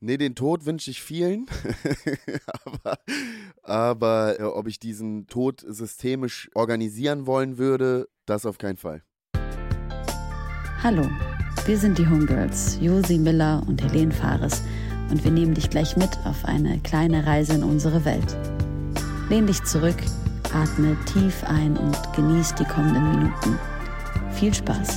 Nee, den Tod wünsche ich vielen, aber ob ich diesen Tod systemisch organisieren wollen würde, das auf keinen Fall. Hallo, wir sind die Homegirls, Josi Miller und Helene Fares und wir nehmen dich gleich mit auf eine kleine Reise in unsere Welt. Lehn dich zurück, atme tief ein und genieß die kommenden Minuten. Viel Spaß.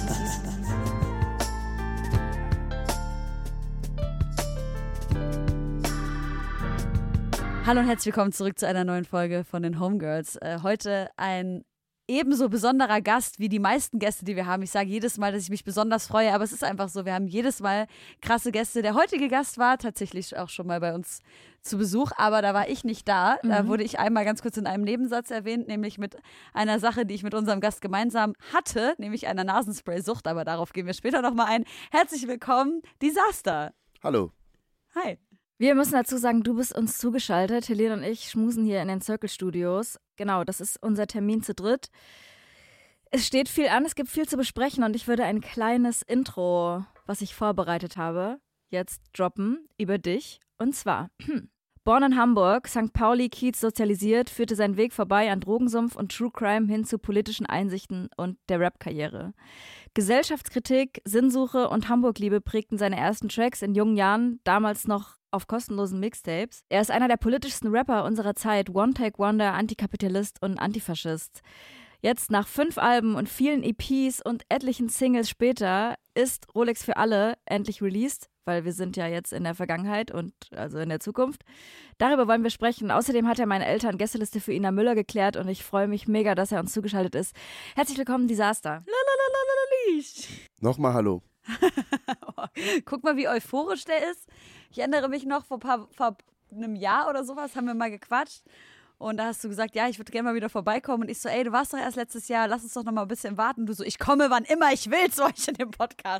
Hallo und herzlich willkommen zurück zu einer neuen Folge von den Homegirls. Heute ein ebenso besonderer Gast wie die meisten Gäste, die wir haben. Ich sage jedes Mal, dass ich mich besonders freue, aber es ist einfach so, wir haben jedes Mal krasse Gäste. Der heutige Gast war tatsächlich auch schon mal bei uns zu Besuch, aber da war ich nicht da. Da wurde ich einmal ganz kurz in einem Nebensatz erwähnt, nämlich mit einer Sache, die ich mit unserem Gast gemeinsam hatte, nämlich einer Nasenspray-Sucht, aber darauf gehen wir später nochmal ein. Herzlich willkommen, Disaster. Hallo. Hi. Wir müssen dazu sagen, du bist uns zugeschaltet. Helene und ich schmusen hier in den Circle Studios. Genau, das ist unser Termin zu dritt. Es steht viel an, es gibt viel zu besprechen und ich würde ein kleines Intro, was ich vorbereitet habe, jetzt droppen über dich. Und zwar, born in Hamburg, St. Pauli, Kiez sozialisiert, führte seinen Weg vorbei an Drogensumpf und True Crime hin zu politischen Einsichten und der Rap-Karriere. Gesellschaftskritik, Sinnsuche und Hamburg-Liebe prägten seine ersten Tracks in jungen Jahren, damals noch auf kostenlosen Mixtapes. Er ist einer der politischsten Rapper unserer Zeit, One-Take-Wonder, Antikapitalist und Antifaschist. Jetzt nach 5 Alben und vielen EPs und etlichen Singles später ist Rolex für alle endlich released, weil wir sind ja jetzt in der Vergangenheit und also in der Zukunft. Darüber wollen wir sprechen. Außerdem hat er meine Eltern Gästeliste für Ina Müller geklärt und ich freue mich mega, dass er uns zugeschaltet ist. Herzlich willkommen, Disaster. Nochmal hallo. Guck mal, wie euphorisch der ist. Ich erinnere mich noch, vor einem Jahr oder sowas haben wir mal gequatscht. Und da hast du gesagt, ja, ich würde gerne mal wieder vorbeikommen. Und ich so, ey, du warst doch erst letztes Jahr, lass uns doch noch mal ein bisschen warten. Und du so, ich komme, wann immer ich will zu euch in dem Podcast.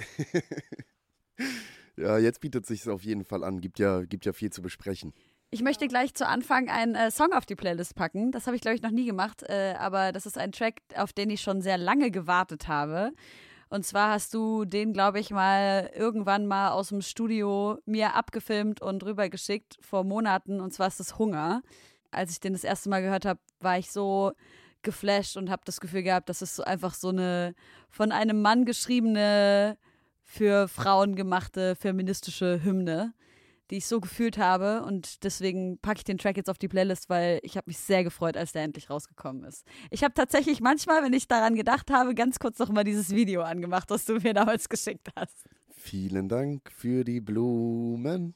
Ja, jetzt bietet es sich auf jeden Fall an. Gibt ja viel zu besprechen. Ich möchte gleich zu Anfang einen Song auf die Playlist packen. Das habe ich, glaube ich, noch nie gemacht. Aber das ist ein Track, auf den ich schon sehr lange gewartet habe. Und zwar hast du den, glaube ich, irgendwann mal aus dem Studio mir abgefilmt und rübergeschickt vor Monaten. Und zwar ist das Hunger. Als ich den das erste Mal gehört habe, war ich so geflasht und habe das Gefühl gehabt, das ist so einfach so eine von einem Mann geschriebene, für Frauen gemachte feministische Hymne, die ich so gefühlt habe. Und deswegen packe ich den Track jetzt auf die Playlist, weil ich habe mich sehr gefreut, als der endlich rausgekommen ist. Ich habe tatsächlich manchmal, wenn ich daran gedacht habe, ganz kurz noch mal dieses Video angemacht, das du mir damals geschickt hast. Vielen Dank für die Blumen.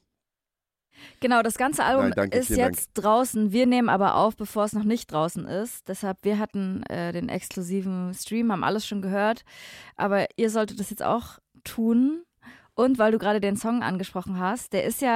Genau, das ganze Album ist jetzt draußen. Wir nehmen aber auf, bevor es noch nicht draußen ist. Deshalb, wir hatten den exklusiven Stream, haben alles schon gehört. Aber ihr solltet das jetzt auch tun. Und weil du gerade den Song angesprochen hast,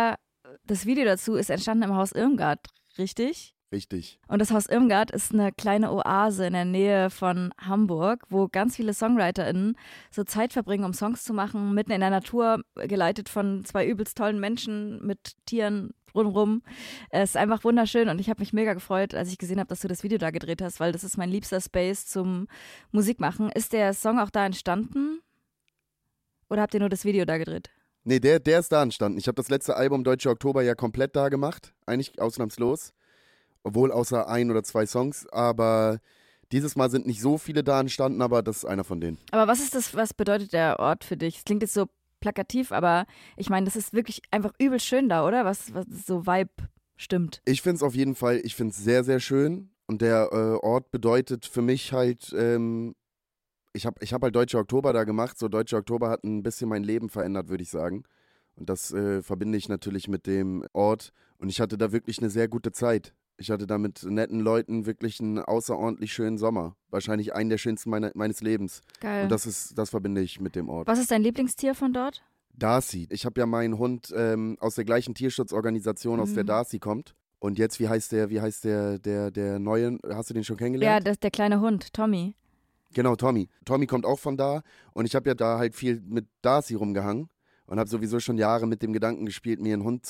das Video dazu ist entstanden im Haus Irmgard, richtig? Richtig. Und das Haus Irmgard ist eine kleine Oase in der Nähe von Hamburg, wo ganz viele SongwriterInnen so Zeit verbringen, um Songs zu machen, mitten in der Natur, geleitet von 2 übelst tollen Menschen mit Tieren rundherum. Es ist einfach wunderschön und ich habe mich mega gefreut, als ich gesehen habe, dass du das Video da gedreht hast, weil das ist mein liebster Space zum Musikmachen. Ist der Song auch da entstanden? Oder habt ihr nur das Video da gedreht? Nee, der ist da entstanden. Ich habe das letzte Album Deutsche Oktober ja komplett da gemacht, eigentlich ausnahmslos. Obwohl außer 1 oder 2 Songs, aber dieses Mal sind nicht so viele da entstanden, aber das ist einer von denen. Aber was bedeutet der Ort für dich? Es klingt jetzt so plakativ, aber ich meine, das ist wirklich einfach übel schön da, oder? Was so Vibe stimmt. Ich finde es auf jeden Fall, ich finde es sehr, sehr schön und der Ort bedeutet für mich halt, ich hab halt Deutsche Oktober da gemacht, so Deutsche Oktober hat ein bisschen mein Leben verändert, würde ich sagen. Und das verbinde ich natürlich mit dem Ort und ich hatte da wirklich eine sehr gute Zeit. Ich hatte da mit netten Leuten wirklich einen außerordentlich schönen Sommer. Wahrscheinlich einen der schönsten meines Lebens. Geil. Und das verbinde ich mit dem Ort. Was ist dein Lieblingstier von dort? Darcy. Ich habe ja meinen Hund aus der gleichen Tierschutzorganisation, aus der Darcy kommt. Und jetzt, wie heißt der neue, hast du den schon kennengelernt? Ja, das ist der kleine Hund, Tommy. Genau, Tommy. Tommy kommt auch von da. Und ich habe ja da halt viel mit Darcy rumgehangen. Und habe sowieso schon Jahre mit dem Gedanken gespielt, mir einen Hund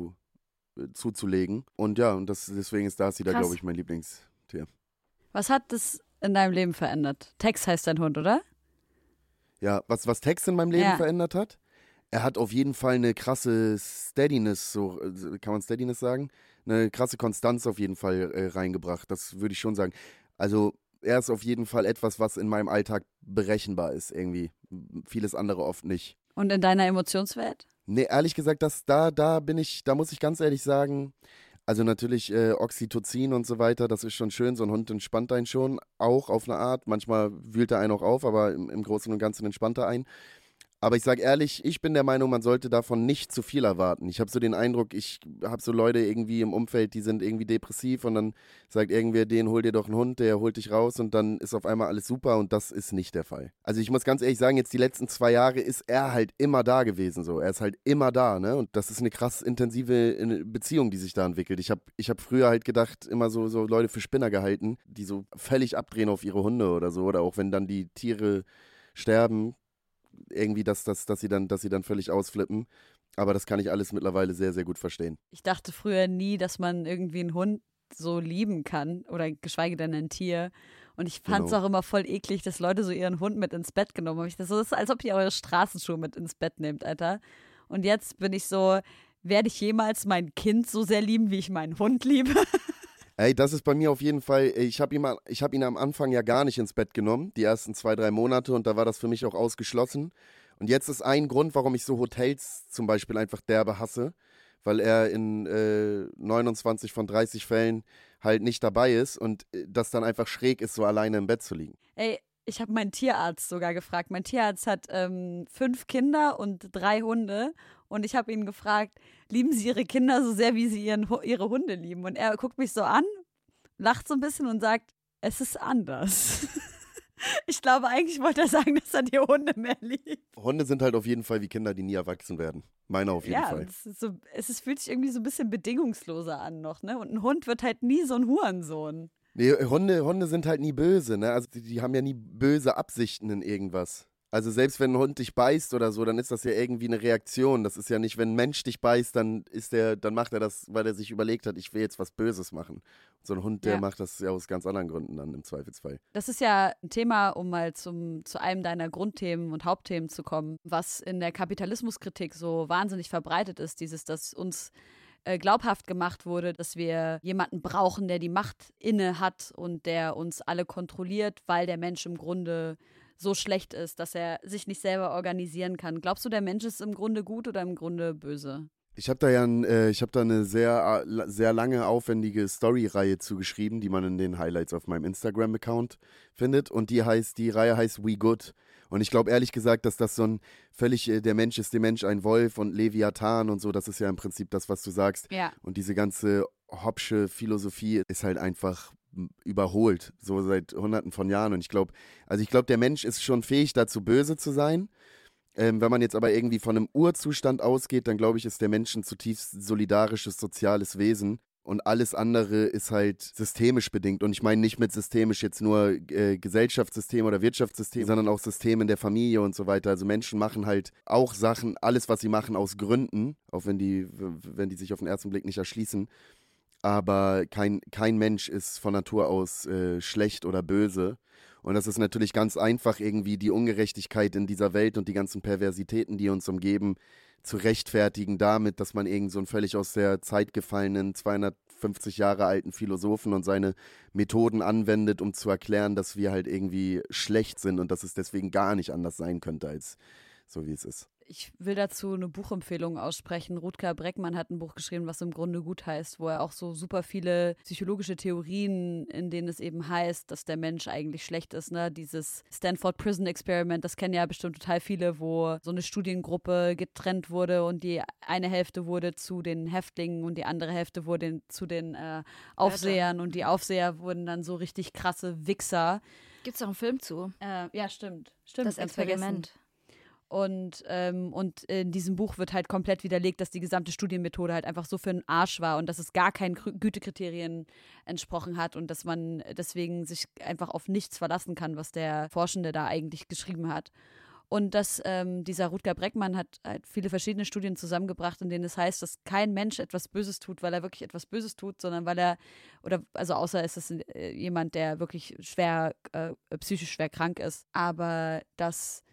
zuzulegen. Und ja, deswegen ist Darcy da, glaube ich, mein Lieblingstier. Was hat das in deinem Leben verändert? Tex heißt dein Hund, oder? Ja, was Tex in meinem Leben verändert hat? Er hat auf jeden Fall eine krasse Steadiness, so kann man Steadiness sagen? Eine krasse Konstanz auf jeden Fall reingebracht, das würde ich schon sagen. Also er ist auf jeden Fall etwas, was in meinem Alltag berechenbar ist irgendwie. Vieles andere oft nicht. Und in deiner Emotionswelt? Nee, ehrlich gesagt, da muss ich ganz ehrlich sagen, also natürlich Oxytocin und so weiter, das ist schon schön, so ein Hund entspannt einen schon, auch auf eine Art. Manchmal wühlt er einen auch auf, aber im Großen und Ganzen entspannt er einen. Aber ich sage ehrlich, ich bin der Meinung, man sollte davon nicht zu viel erwarten. Ich habe so den Eindruck, ich habe so Leute irgendwie im Umfeld, die sind irgendwie depressiv und dann sagt irgendwer, den hol dir doch einen Hund, der holt dich raus und dann ist auf einmal alles super und das ist nicht der Fall. Also ich muss ganz ehrlich sagen, jetzt die letzten 2 Jahre ist er halt immer da gewesen so. Er ist halt immer da, ne? Und das ist eine krass intensive Beziehung, die sich da entwickelt. Ich hab früher halt gedacht, immer so Leute für Spinner gehalten, die so völlig abdrehen auf ihre Hunde oder so oder auch wenn dann die Tiere sterben, irgendwie, dass sie dann völlig ausflippen. Aber das kann ich alles mittlerweile sehr, sehr gut verstehen. Ich dachte früher nie, dass man irgendwie einen Hund so lieben kann oder geschweige denn ein Tier. Und ich fand es Genau. auch immer voll eklig, dass Leute so ihren Hund mit ins Bett genommen haben. Ich dachte, so, das ist, als ob ihr eure Straßenschuhe mit ins Bett nehmt, Alter. Und jetzt bin ich so, werde ich jemals mein Kind so sehr lieben, wie ich meinen Hund liebe? Ey, das ist bei mir auf jeden Fall, ich hab ihn am Anfang ja gar nicht ins Bett genommen, die ersten 2, 3 Monate und da war das für mich auch ausgeschlossen. Und jetzt ist ein Grund, warum ich so Hotels zum Beispiel einfach derbe hasse, weil er in 29 von 30 Fällen halt nicht dabei ist und das dann einfach schräg ist, so alleine im Bett zu liegen. Ey, ich habe meinen Tierarzt sogar gefragt. Mein Tierarzt hat 5 Kinder und 3 Hunde. Und ich habe ihn gefragt, lieben Sie Ihre Kinder so sehr, wie Sie Ihre Hunde lieben? Und er guckt mich so an, lacht so ein bisschen und sagt, es ist anders. Ich glaube, eigentlich wollte er sagen, dass er die Hunde mehr liebt. Hunde sind halt auf jeden Fall wie Kinder, die nie erwachsen werden. Meiner auf jeden Ja, Fall. fühlt sich irgendwie so ein bisschen bedingungsloser an noch, ne? Und ein Hund wird halt nie so ein Hurensohn. Nee, Hunde sind halt nie böse, ne? Also die haben ja nie böse Absichten in irgendwas. Also selbst wenn ein Hund dich beißt oder so, dann ist das ja irgendwie eine Reaktion. Das ist ja nicht, wenn ein Mensch dich beißt, dann macht er das, weil er sich überlegt hat, ich will jetzt was Böses machen. So ein Hund, der Ja. macht das ja aus ganz anderen Gründen dann im Zweifelsfall. Das ist ja ein Thema, um mal zu einem deiner Grundthemen und Hauptthemen zu kommen, was in der Kapitalismuskritik so wahnsinnig verbreitet ist, dass uns glaubhaft gemacht wurde, dass wir jemanden brauchen, der die Macht inne hat und der uns alle kontrolliert, weil der Mensch im Grunde so schlecht ist, dass er sich nicht selber organisieren kann. Glaubst du, der Mensch ist im Grunde gut oder im Grunde böse? Ich habe da eine sehr lange, aufwendige Story-Reihe zugeschrieben, die man in den Highlights auf meinem Instagram-Account findet. Und die Reihe heißt We Good. Und ich glaube ehrlich gesagt, dass das so ein völlig, der Mensch ist dem Mensch ein Wolf und Leviathan und so, das ist ja im Prinzip das, was du sagst. Ja. Und diese ganze Hobbesche Philosophie ist halt einfach überholt, so seit Hunderten von Jahren. Und ich glaube, der Mensch ist schon fähig dazu, böse zu sein. Wenn man jetzt aber irgendwie von einem Urzustand ausgeht, dann glaube ich, ist der Mensch ein zutiefst solidarisches, soziales Wesen. Und alles andere ist halt systemisch bedingt. Und ich meine nicht mit systemisch jetzt nur Gesellschaftssystem oder Wirtschaftssystem, sondern auch System in der Familie und so weiter. Also Menschen machen halt auch Sachen, alles, was sie machen, aus Gründen, auch wenn die sich auf den ersten Blick nicht erschließen. Aber kein Mensch ist von Natur aus schlecht oder böse. Und das ist natürlich ganz einfach, irgendwie die Ungerechtigkeit in dieser Welt und die ganzen Perversitäten, die uns umgeben, zu rechtfertigen damit, dass man irgend so einen völlig aus der Zeit gefallenen, 250 Jahre alten Philosophen und seine Methoden anwendet, um zu erklären, dass wir halt irgendwie schlecht sind und dass es deswegen gar nicht anders sein könnte, als so wie es ist. Ich will dazu eine Buchempfehlung aussprechen. Rutger Breckmann hat ein Buch geschrieben, was im Grunde gut heißt, wo er auch so super viele psychologische Theorien, in denen es eben heißt, dass der Mensch eigentlich schlecht ist. Ne? Dieses Stanford Prison Experiment, das kennen ja bestimmt total viele, wo so eine Studiengruppe getrennt wurde und die eine Hälfte wurde zu den Häftlingen und die andere Hälfte wurde zu den Aufsehern und die Aufseher wurden dann so richtig krasse Wichser. Gibt's auch einen Film zu? Ja, stimmt. Das ganz vergessen. Experiment. Und in diesem Buch wird halt komplett widerlegt, dass die gesamte Studienmethode halt einfach so für einen Arsch war und dass es gar keinen Gütekriterien entsprochen hat und dass man deswegen sich einfach auf nichts verlassen kann, was der Forschende da eigentlich geschrieben hat. Und dass dieser Rutger Breckmann hat halt viele verschiedene Studien zusammengebracht, in denen es heißt, dass kein Mensch etwas Böses tut, weil er wirklich etwas Böses tut, sondern weil er, außer ist es jemand, der wirklich schwer, psychisch schwer krank ist, aber dass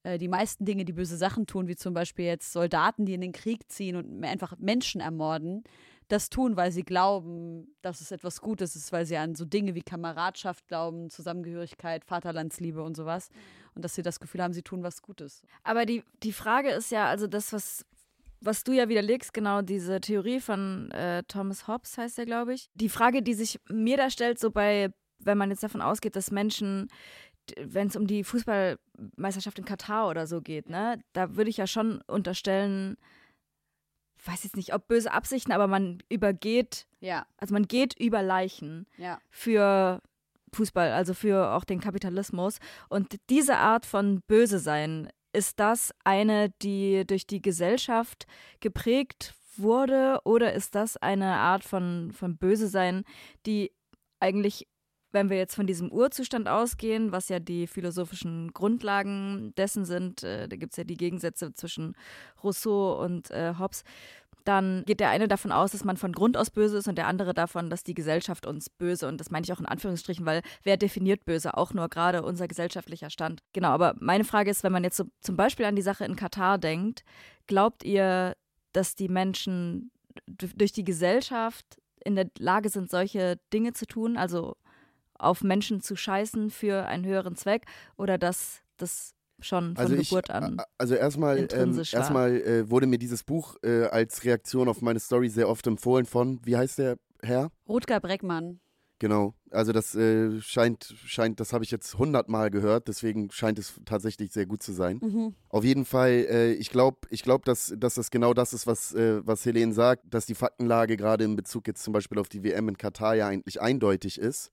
die meisten Dinge, die böse Sachen tun, wie zum Beispiel jetzt Soldaten, die in den Krieg ziehen und einfach Menschen ermorden, das tun, weil sie glauben, dass es etwas Gutes ist, weil sie an so Dinge wie Kameradschaft glauben, Zusammengehörigkeit, Vaterlandsliebe und sowas. Und dass sie das Gefühl haben, sie tun was Gutes. Aber die Frage ist ja, also das, was du ja widerlegst, genau diese Theorie von Thomas Hobbes heißt der, glaube ich. Die Frage, die sich mir da stellt, so wenn man jetzt davon ausgeht, dass Menschen, wenn es um die Fußballmeisterschaft in Katar oder so geht, ne, da würde ich ja schon unterstellen, weiß jetzt nicht, ob böse Absichten, aber man geht über Leichen für Fußball, also für auch den Kapitalismus. Und diese Art von Böse sein, ist das eine, die durch die Gesellschaft geprägt wurde, oder ist das eine Art von Böse sein, die eigentlich, wenn wir jetzt von diesem Urzustand ausgehen, was ja die philosophischen Grundlagen dessen sind, da gibt es ja die Gegensätze zwischen Rousseau und Hobbes, dann geht der eine davon aus, dass man von Grund aus böse ist und der andere davon, dass die Gesellschaft uns böse, und das meine ich auch in Anführungsstrichen, weil wer definiert böse? Auch nur gerade unser gesellschaftlicher Stand. Genau, aber meine Frage ist, wenn man jetzt so zum Beispiel an die Sache in Katar denkt, glaubt ihr, dass die Menschen durch die Gesellschaft in der Lage sind, solche Dinge zu tun, also auf Menschen zu scheißen für einen höheren Zweck, oder dass das schon von Geburt an erstmal intrinsisch war? Erstmal wurde mir dieses Buch als Reaktion auf meine Story sehr oft empfohlen von, wie heißt der Herr? Rutger Breckmann. Genau, also das scheint, das habe ich jetzt 100-mal gehört, deswegen scheint es tatsächlich sehr gut zu sein. Mhm. Auf jeden Fall, ich glaube, dass das genau das ist, was Helene sagt, dass die Faktenlage gerade in Bezug jetzt zum Beispiel auf die WM in Katar ja eigentlich eindeutig ist.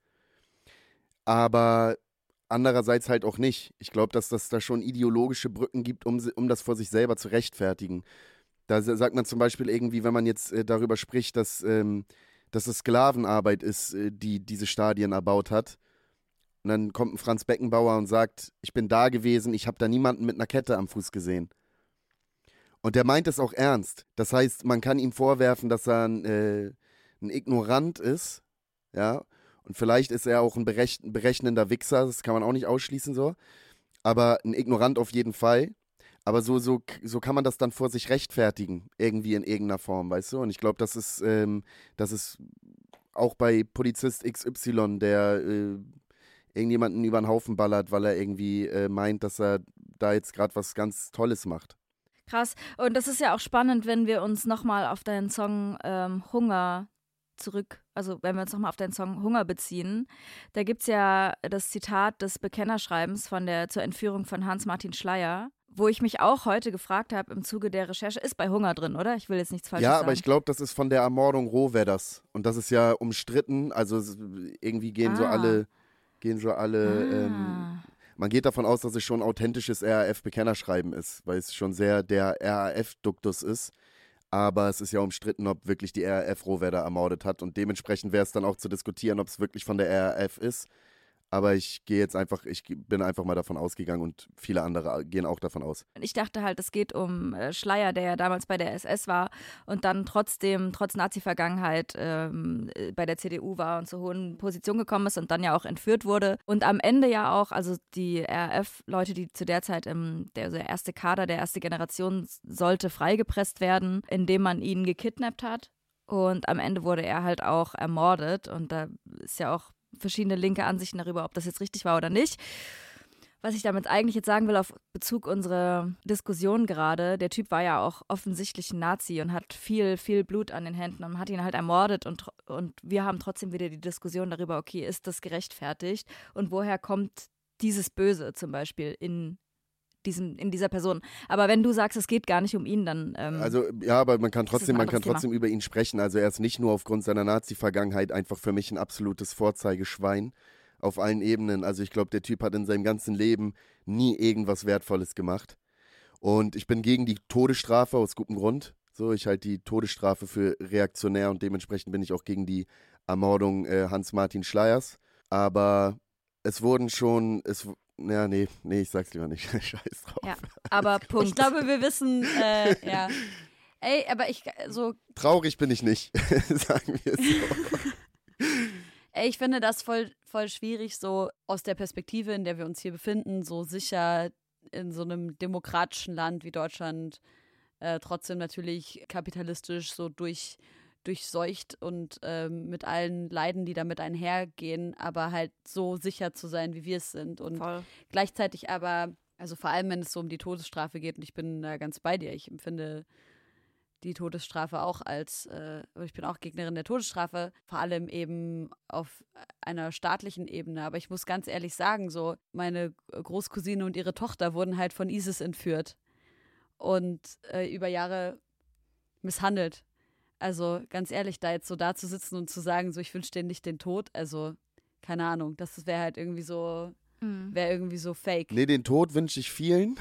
Aber andererseits halt auch nicht. Ich glaube, dass das da schon ideologische Brücken gibt, um das vor sich selber zu rechtfertigen. Da sagt man zum Beispiel irgendwie, wenn man jetzt darüber spricht, dass es Sklavenarbeit ist, die diese Stadien erbaut hat. Und dann kommt ein Franz Beckenbauer und sagt, ich bin da gewesen, ich habe da niemanden mit einer Kette am Fuß gesehen. Und der meint es auch ernst. Das heißt, man kann ihm vorwerfen, dass er ein Ignorant ist, ja. Und vielleicht ist er auch ein berechnender Wichser, das kann man auch nicht ausschließen so. Aber ein Ignorant auf jeden Fall. Aber so kann man das dann vor sich rechtfertigen, irgendwie in irgendeiner Form, weißt du? Und ich glaube, das ist auch bei Polizist XY, der irgendjemanden über den Haufen ballert, weil er irgendwie meint, dass er da jetzt gerade was ganz Tolles macht. Krass. Und das ist ja auch spannend, wenn wir uns nochmal auf deinen Song Hunger wenn wir uns nochmal auf deinen Song Hunger beziehen, da gibt es ja das Zitat des Bekennerschreibens zur Entführung von Hans-Martin Schleyer, wo ich mich auch heute gefragt habe im Zuge der Recherche, ist bei Hunger drin, oder? Ich will jetzt nichts Falsches sagen. Ja, aber ich glaube, das ist von der Ermordung Rohwedders. Und das ist ja umstritten, also irgendwie gehen so alle man geht davon aus, dass es schon authentisches RAF-Bekennerschreiben ist, weil es schon sehr der RAF-Duktus ist. Aber es ist ja umstritten, ob wirklich die RAF Rohwedder ermordet hat. Und dementsprechend wäre es dann auch zu diskutieren, ob es wirklich von der RAF ist. Aber ich bin einfach mal davon ausgegangen und viele andere gehen auch davon aus. Ich dachte halt, es geht um Schleyer, der ja damals bei der SS war und dann trotzdem, trotz Nazi-Vergangenheit, bei der CDU war und zu hohen Positionen gekommen ist und dann ja auch entführt wurde. Und am Ende ja auch, also die RAF-Leute, die zu der Zeit der erste Kader, der erste Generation sollte freigepresst werden, indem man ihn gekidnappt hat. Und am Ende wurde er halt auch ermordet. Und da ist ja auch verschiedene linke Ansichten darüber, ob das jetzt richtig war oder nicht. Was ich damit eigentlich jetzt sagen will, auf Bezug unserer Diskussion gerade, der Typ war ja auch offensichtlich ein Nazi und hat viel, viel Blut an den Händen und hat ihn halt ermordet und wir haben trotzdem wieder die Diskussion darüber, okay, ist das gerechtfertigt und woher kommt dieses Böse zum Beispiel in dieser Person. Aber wenn du sagst, es geht gar nicht um ihn, dann also ja, aber man kann trotzdem über ihn sprechen. Also er ist nicht nur aufgrund seiner Nazi-Vergangenheit einfach für mich ein absolutes Vorzeigeschwein auf allen Ebenen. Also ich glaube, der Typ hat in seinem ganzen Leben nie irgendwas Wertvolles gemacht. Und ich bin gegen die Todesstrafe aus gutem Grund. So, ich halte die Todesstrafe für reaktionär und dementsprechend bin ich auch gegen die Ermordung Hans-Martin Schleyers. Aber es wurden schon, ja, nee, ich sag's lieber nicht. Scheiß drauf. Ja, aber Punkt. Ich glaube, wir wissen, ja. Ey, aber traurig bin ich nicht, sagen wir es so. Ey, ich finde das voll schwierig, so aus der Perspektive, in der wir uns hier befinden, so sicher in so einem demokratischen Land wie Deutschland trotzdem natürlich kapitalistisch so durchseucht und mit allen Leiden, die damit einhergehen, aber halt so sicher zu sein, wie wir es sind. Und gleichzeitig aber, also vor allem, wenn es so um die Todesstrafe geht, und ich bin da ganz bei dir, ich empfinde die Todesstrafe auch ich bin auch Gegnerin der Todesstrafe, vor allem eben auf einer staatlichen Ebene. Aber ich muss ganz ehrlich sagen, so meine Großcousine und ihre Tochter wurden halt von ISIS entführt und über Jahre misshandelt. Also ganz ehrlich, da jetzt so da zu sitzen und zu sagen, so ich wünsche denen nicht den Tod, also keine Ahnung, das wäre halt irgendwie so, wäre irgendwie so fake. Nee, den Tod wünsche ich vielen,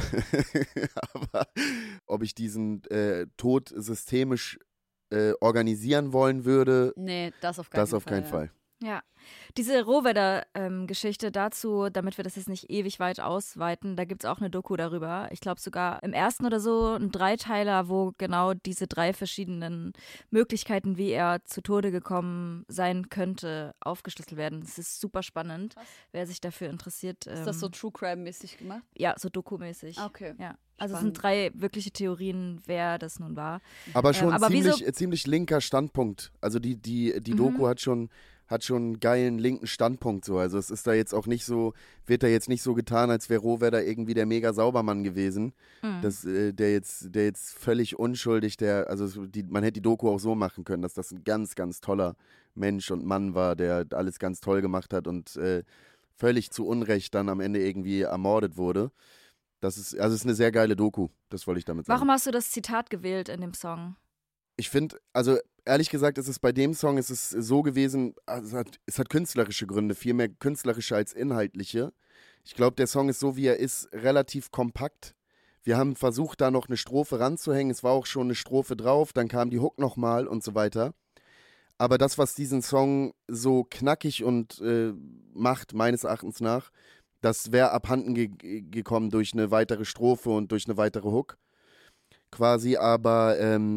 aber ob ich diesen Tod systemisch organisieren wollen würde, nee, das auf keinen Fall. Ja, diese Rohwedder-Geschichte dazu, damit wir das jetzt nicht ewig weit ausweiten, da gibt es auch eine Doku darüber. Ich glaube sogar im ersten oder so ein Dreiteiler, wo genau diese 3 verschiedenen Möglichkeiten, wie er zu Tode gekommen sein könnte, aufgeschlüsselt werden. Das ist super spannend, wer sich dafür interessiert. Ist das so True Crime-mäßig gemacht? Ja, so Doku-mäßig. Okay. Ja. Also es sind 3 wirkliche Theorien, wer das nun war. Aber schon ziemlich linker Standpunkt. Also die Doku hat schon einen geilen linken Standpunkt so. Also es ist da jetzt auch nicht so, wird da jetzt nicht so getan, als wäre Rohwedder irgendwie der mega Saubermann gewesen. Der jetzt völlig unschuldig, man hätte die Doku auch so machen können, dass das ein ganz, ganz toller Mensch und Mann war, der alles ganz toll gemacht hat und völlig zu Unrecht dann am Ende irgendwie ermordet wurde. Es ist eine sehr geile Doku, das wollte ich damit sagen. Warum hast du das Zitat gewählt in dem Song? Ich finde, also ehrlich gesagt, ist es bei dem Song ist es so gewesen, also es hat künstlerische Gründe, viel mehr künstlerische als inhaltliche. Ich glaube, der Song ist so, wie er ist, relativ kompakt. Wir haben versucht, da noch eine Strophe ranzuhängen, es war auch schon eine Strophe drauf, dann kam die Hook nochmal und so weiter. Aber das, was diesen Song so knackig und macht, meines Erachtens nach, das wäre abhanden gekommen durch eine weitere Strophe und durch eine weitere Hook quasi, aber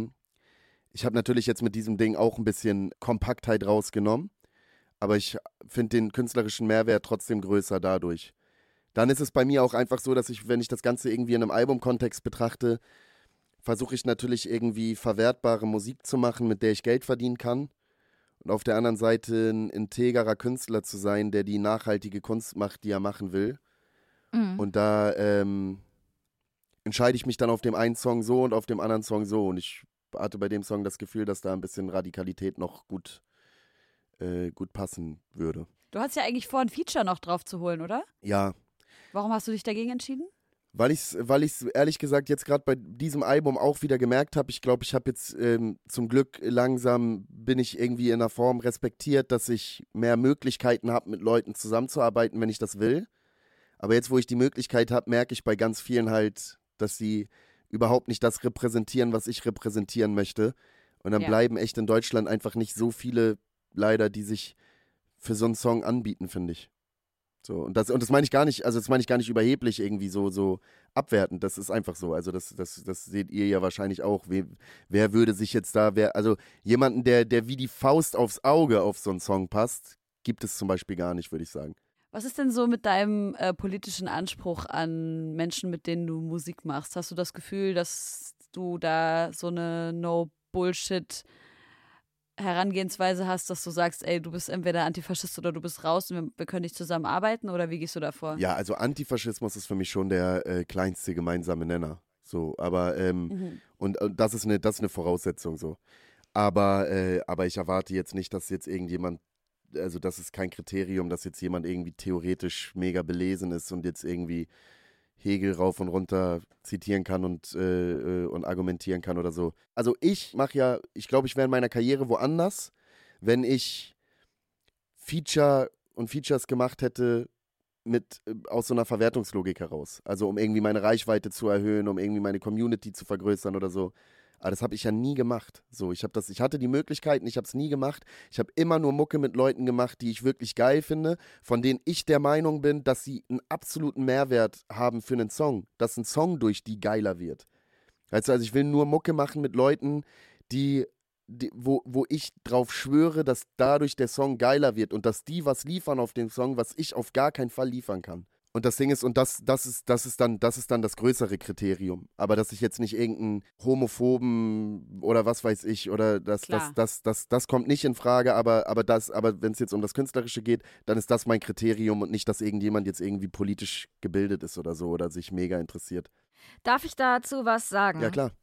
ich habe natürlich jetzt mit diesem Ding auch ein bisschen Kompaktheit rausgenommen, aber ich finde den künstlerischen Mehrwert trotzdem größer dadurch. Dann ist es bei mir auch einfach so, dass wenn ich das Ganze irgendwie in einem Albumkontext betrachte, versuche ich natürlich irgendwie verwertbare Musik zu machen, mit der ich Geld verdienen kann. Und auf der anderen Seite ein integerer Künstler zu sein, der die nachhaltige Kunst macht, die er machen will. Und da entscheide ich mich dann auf dem einen Song so und auf dem anderen Song so. Und ich hatte bei dem Song das Gefühl, dass da ein bisschen Radikalität noch gut passen würde. Du hast ja eigentlich vor, ein Feature noch drauf zu holen, oder? Ja. Warum hast du dich dagegen entschieden? Weil ich es ehrlich gesagt jetzt gerade bei diesem Album auch wieder gemerkt habe. Ich glaube, ich habe jetzt zum Glück langsam bin ich irgendwie in einer Form respektiert, dass ich mehr Möglichkeiten habe, mit Leuten zusammenzuarbeiten, wenn ich das will. Aber jetzt, wo ich die Möglichkeit habe, merke ich bei ganz vielen halt, dass sie überhaupt nicht das repräsentieren, was ich repräsentieren möchte. Und dann bleiben echt in Deutschland einfach nicht so viele leider, die sich für so einen Song anbieten, finde ich. So, und das meine ich gar nicht, also das meine ich gar nicht überheblich irgendwie so abwertend, das ist einfach so, also das seht ihr ja wahrscheinlich auch, wer würde sich jetzt also jemanden, der wie die Faust aufs Auge auf so einen Song passt, gibt es zum Beispiel gar nicht, würde ich sagen. Was ist denn so mit deinem politischen Anspruch an Menschen, mit denen du Musik machst? Hast du das Gefühl, dass du da so eine No-Bullshit Herangehensweise hast, dass du sagst, ey, du bist entweder Antifaschist oder du bist raus und wir können nicht zusammenarbeiten, oder wie gehst du da vor? Ja, also Antifaschismus ist für mich schon der kleinste gemeinsame Nenner. So, aber und das ist eine Voraussetzung so. Aber ich erwarte jetzt nicht, dass jetzt irgendjemand, also das ist kein Kriterium, dass jetzt jemand irgendwie theoretisch mega belesen ist und jetzt irgendwie Hegel rauf und runter zitieren kann und argumentieren kann oder so. Also ich glaube, ich wäre in meiner Karriere woanders, wenn ich Features gemacht hätte aus so einer Verwertungslogik heraus. Also um irgendwie meine Reichweite zu erhöhen, um irgendwie meine Community zu vergrößern oder so. Aber das habe ich ja nie gemacht. So, ich hatte die Möglichkeiten, ich habe es nie gemacht. Ich habe immer nur Mucke mit Leuten gemacht, die ich wirklich geil finde, von denen ich der Meinung bin, dass sie einen absoluten Mehrwert haben für einen Song, dass ein Song durch die geiler wird. Weißt du, also ich will nur Mucke machen mit Leuten, wo ich drauf schwöre, dass dadurch der Song geiler wird und dass die was liefern auf dem Song, was ich auf gar keinen Fall liefern kann. Und das Ding ist, und das ist dann das größere Kriterium. Aber dass ich jetzt nicht irgendeinen Homophoben oder was weiß ich, oder das kommt nicht in Frage, aber wenn es jetzt um das Künstlerische geht, dann ist das mein Kriterium und nicht, dass irgendjemand jetzt irgendwie politisch gebildet ist oder so oder sich mega interessiert. Darf ich dazu was sagen? Ja, klar.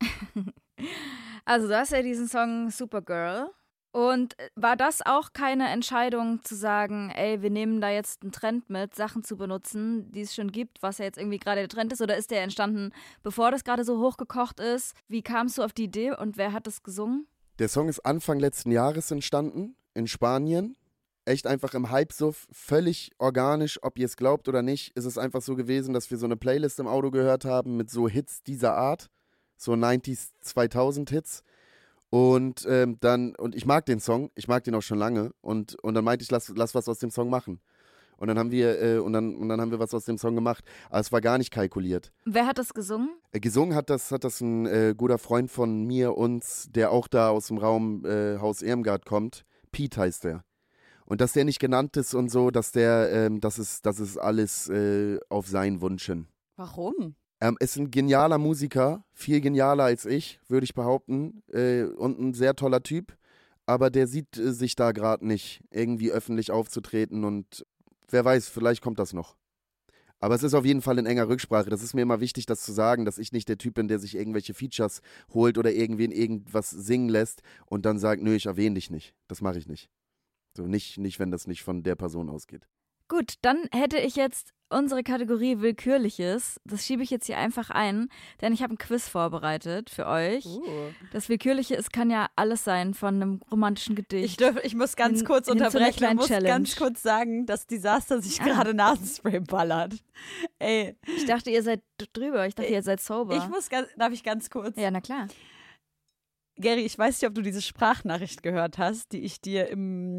Also du hast ja diesen Song Supergirl. Und war das auch keine Entscheidung zu sagen, ey, wir nehmen da jetzt einen Trend mit, Sachen zu benutzen, die es schon gibt, was ja jetzt irgendwie gerade der Trend ist? Oder ist der entstanden, bevor das gerade so hochgekocht ist? Wie kamst du auf die Idee und wer hat das gesungen? Der Song ist Anfang letzten Jahres entstanden, in Spanien. Echt einfach im Hypesuff, völlig organisch, ob ihr es glaubt oder nicht, ist es einfach so gewesen, dass wir so eine Playlist im Auto gehört haben mit so Hits dieser Art, so 90s, 2000 Hits. Und und ich mag den Song, ich mag den auch schon lange und dann meinte ich, lass was aus dem Song machen. Und dann haben wir haben wir was aus dem Song gemacht, aber es war gar nicht kalkuliert. Wer hat das gesungen? Gesungen hat das ein guter Freund von mir, uns, der auch da aus dem Raum Haus Irmgard kommt. Pete heißt der. Und dass der nicht genannt ist und so, dass das ist alles auf seinen Wunsch hin. Warum? Ist ein genialer Musiker, viel genialer als ich, würde ich behaupten, und ein sehr toller Typ, aber der sieht sich da gerade nicht, irgendwie öffentlich aufzutreten und wer weiß, vielleicht kommt das noch. Aber es ist auf jeden Fall in enger Rücksprache, das ist mir immer wichtig, das zu sagen, dass ich nicht der Typ bin, der sich irgendwelche Features holt oder irgendwen irgendwas singen lässt und dann sagt, nö, ich erwähne dich nicht, das mache ich nicht. So nicht, wenn das nicht von der Person ausgeht. Gut, dann hätte ich jetzt unsere Kategorie Willkürliches. Das schiebe ich jetzt hier einfach ein, denn ich habe ein Quiz vorbereitet für euch. Das Willkürliche, es kann ja alles sein, von einem romantischen Gedicht. Ich muss ganz kurz unterbrechen. Ich muss ganz kurz sagen, dass Disaster sich gerade Nasenspray ballert. Ey. Ich dachte, ihr seid drüber. Ich dachte, ihr seid sober. Darf ich ganz kurz? Ja, na klar. Gary, ich weiß nicht, ob du diese Sprachnachricht gehört hast, die ich dir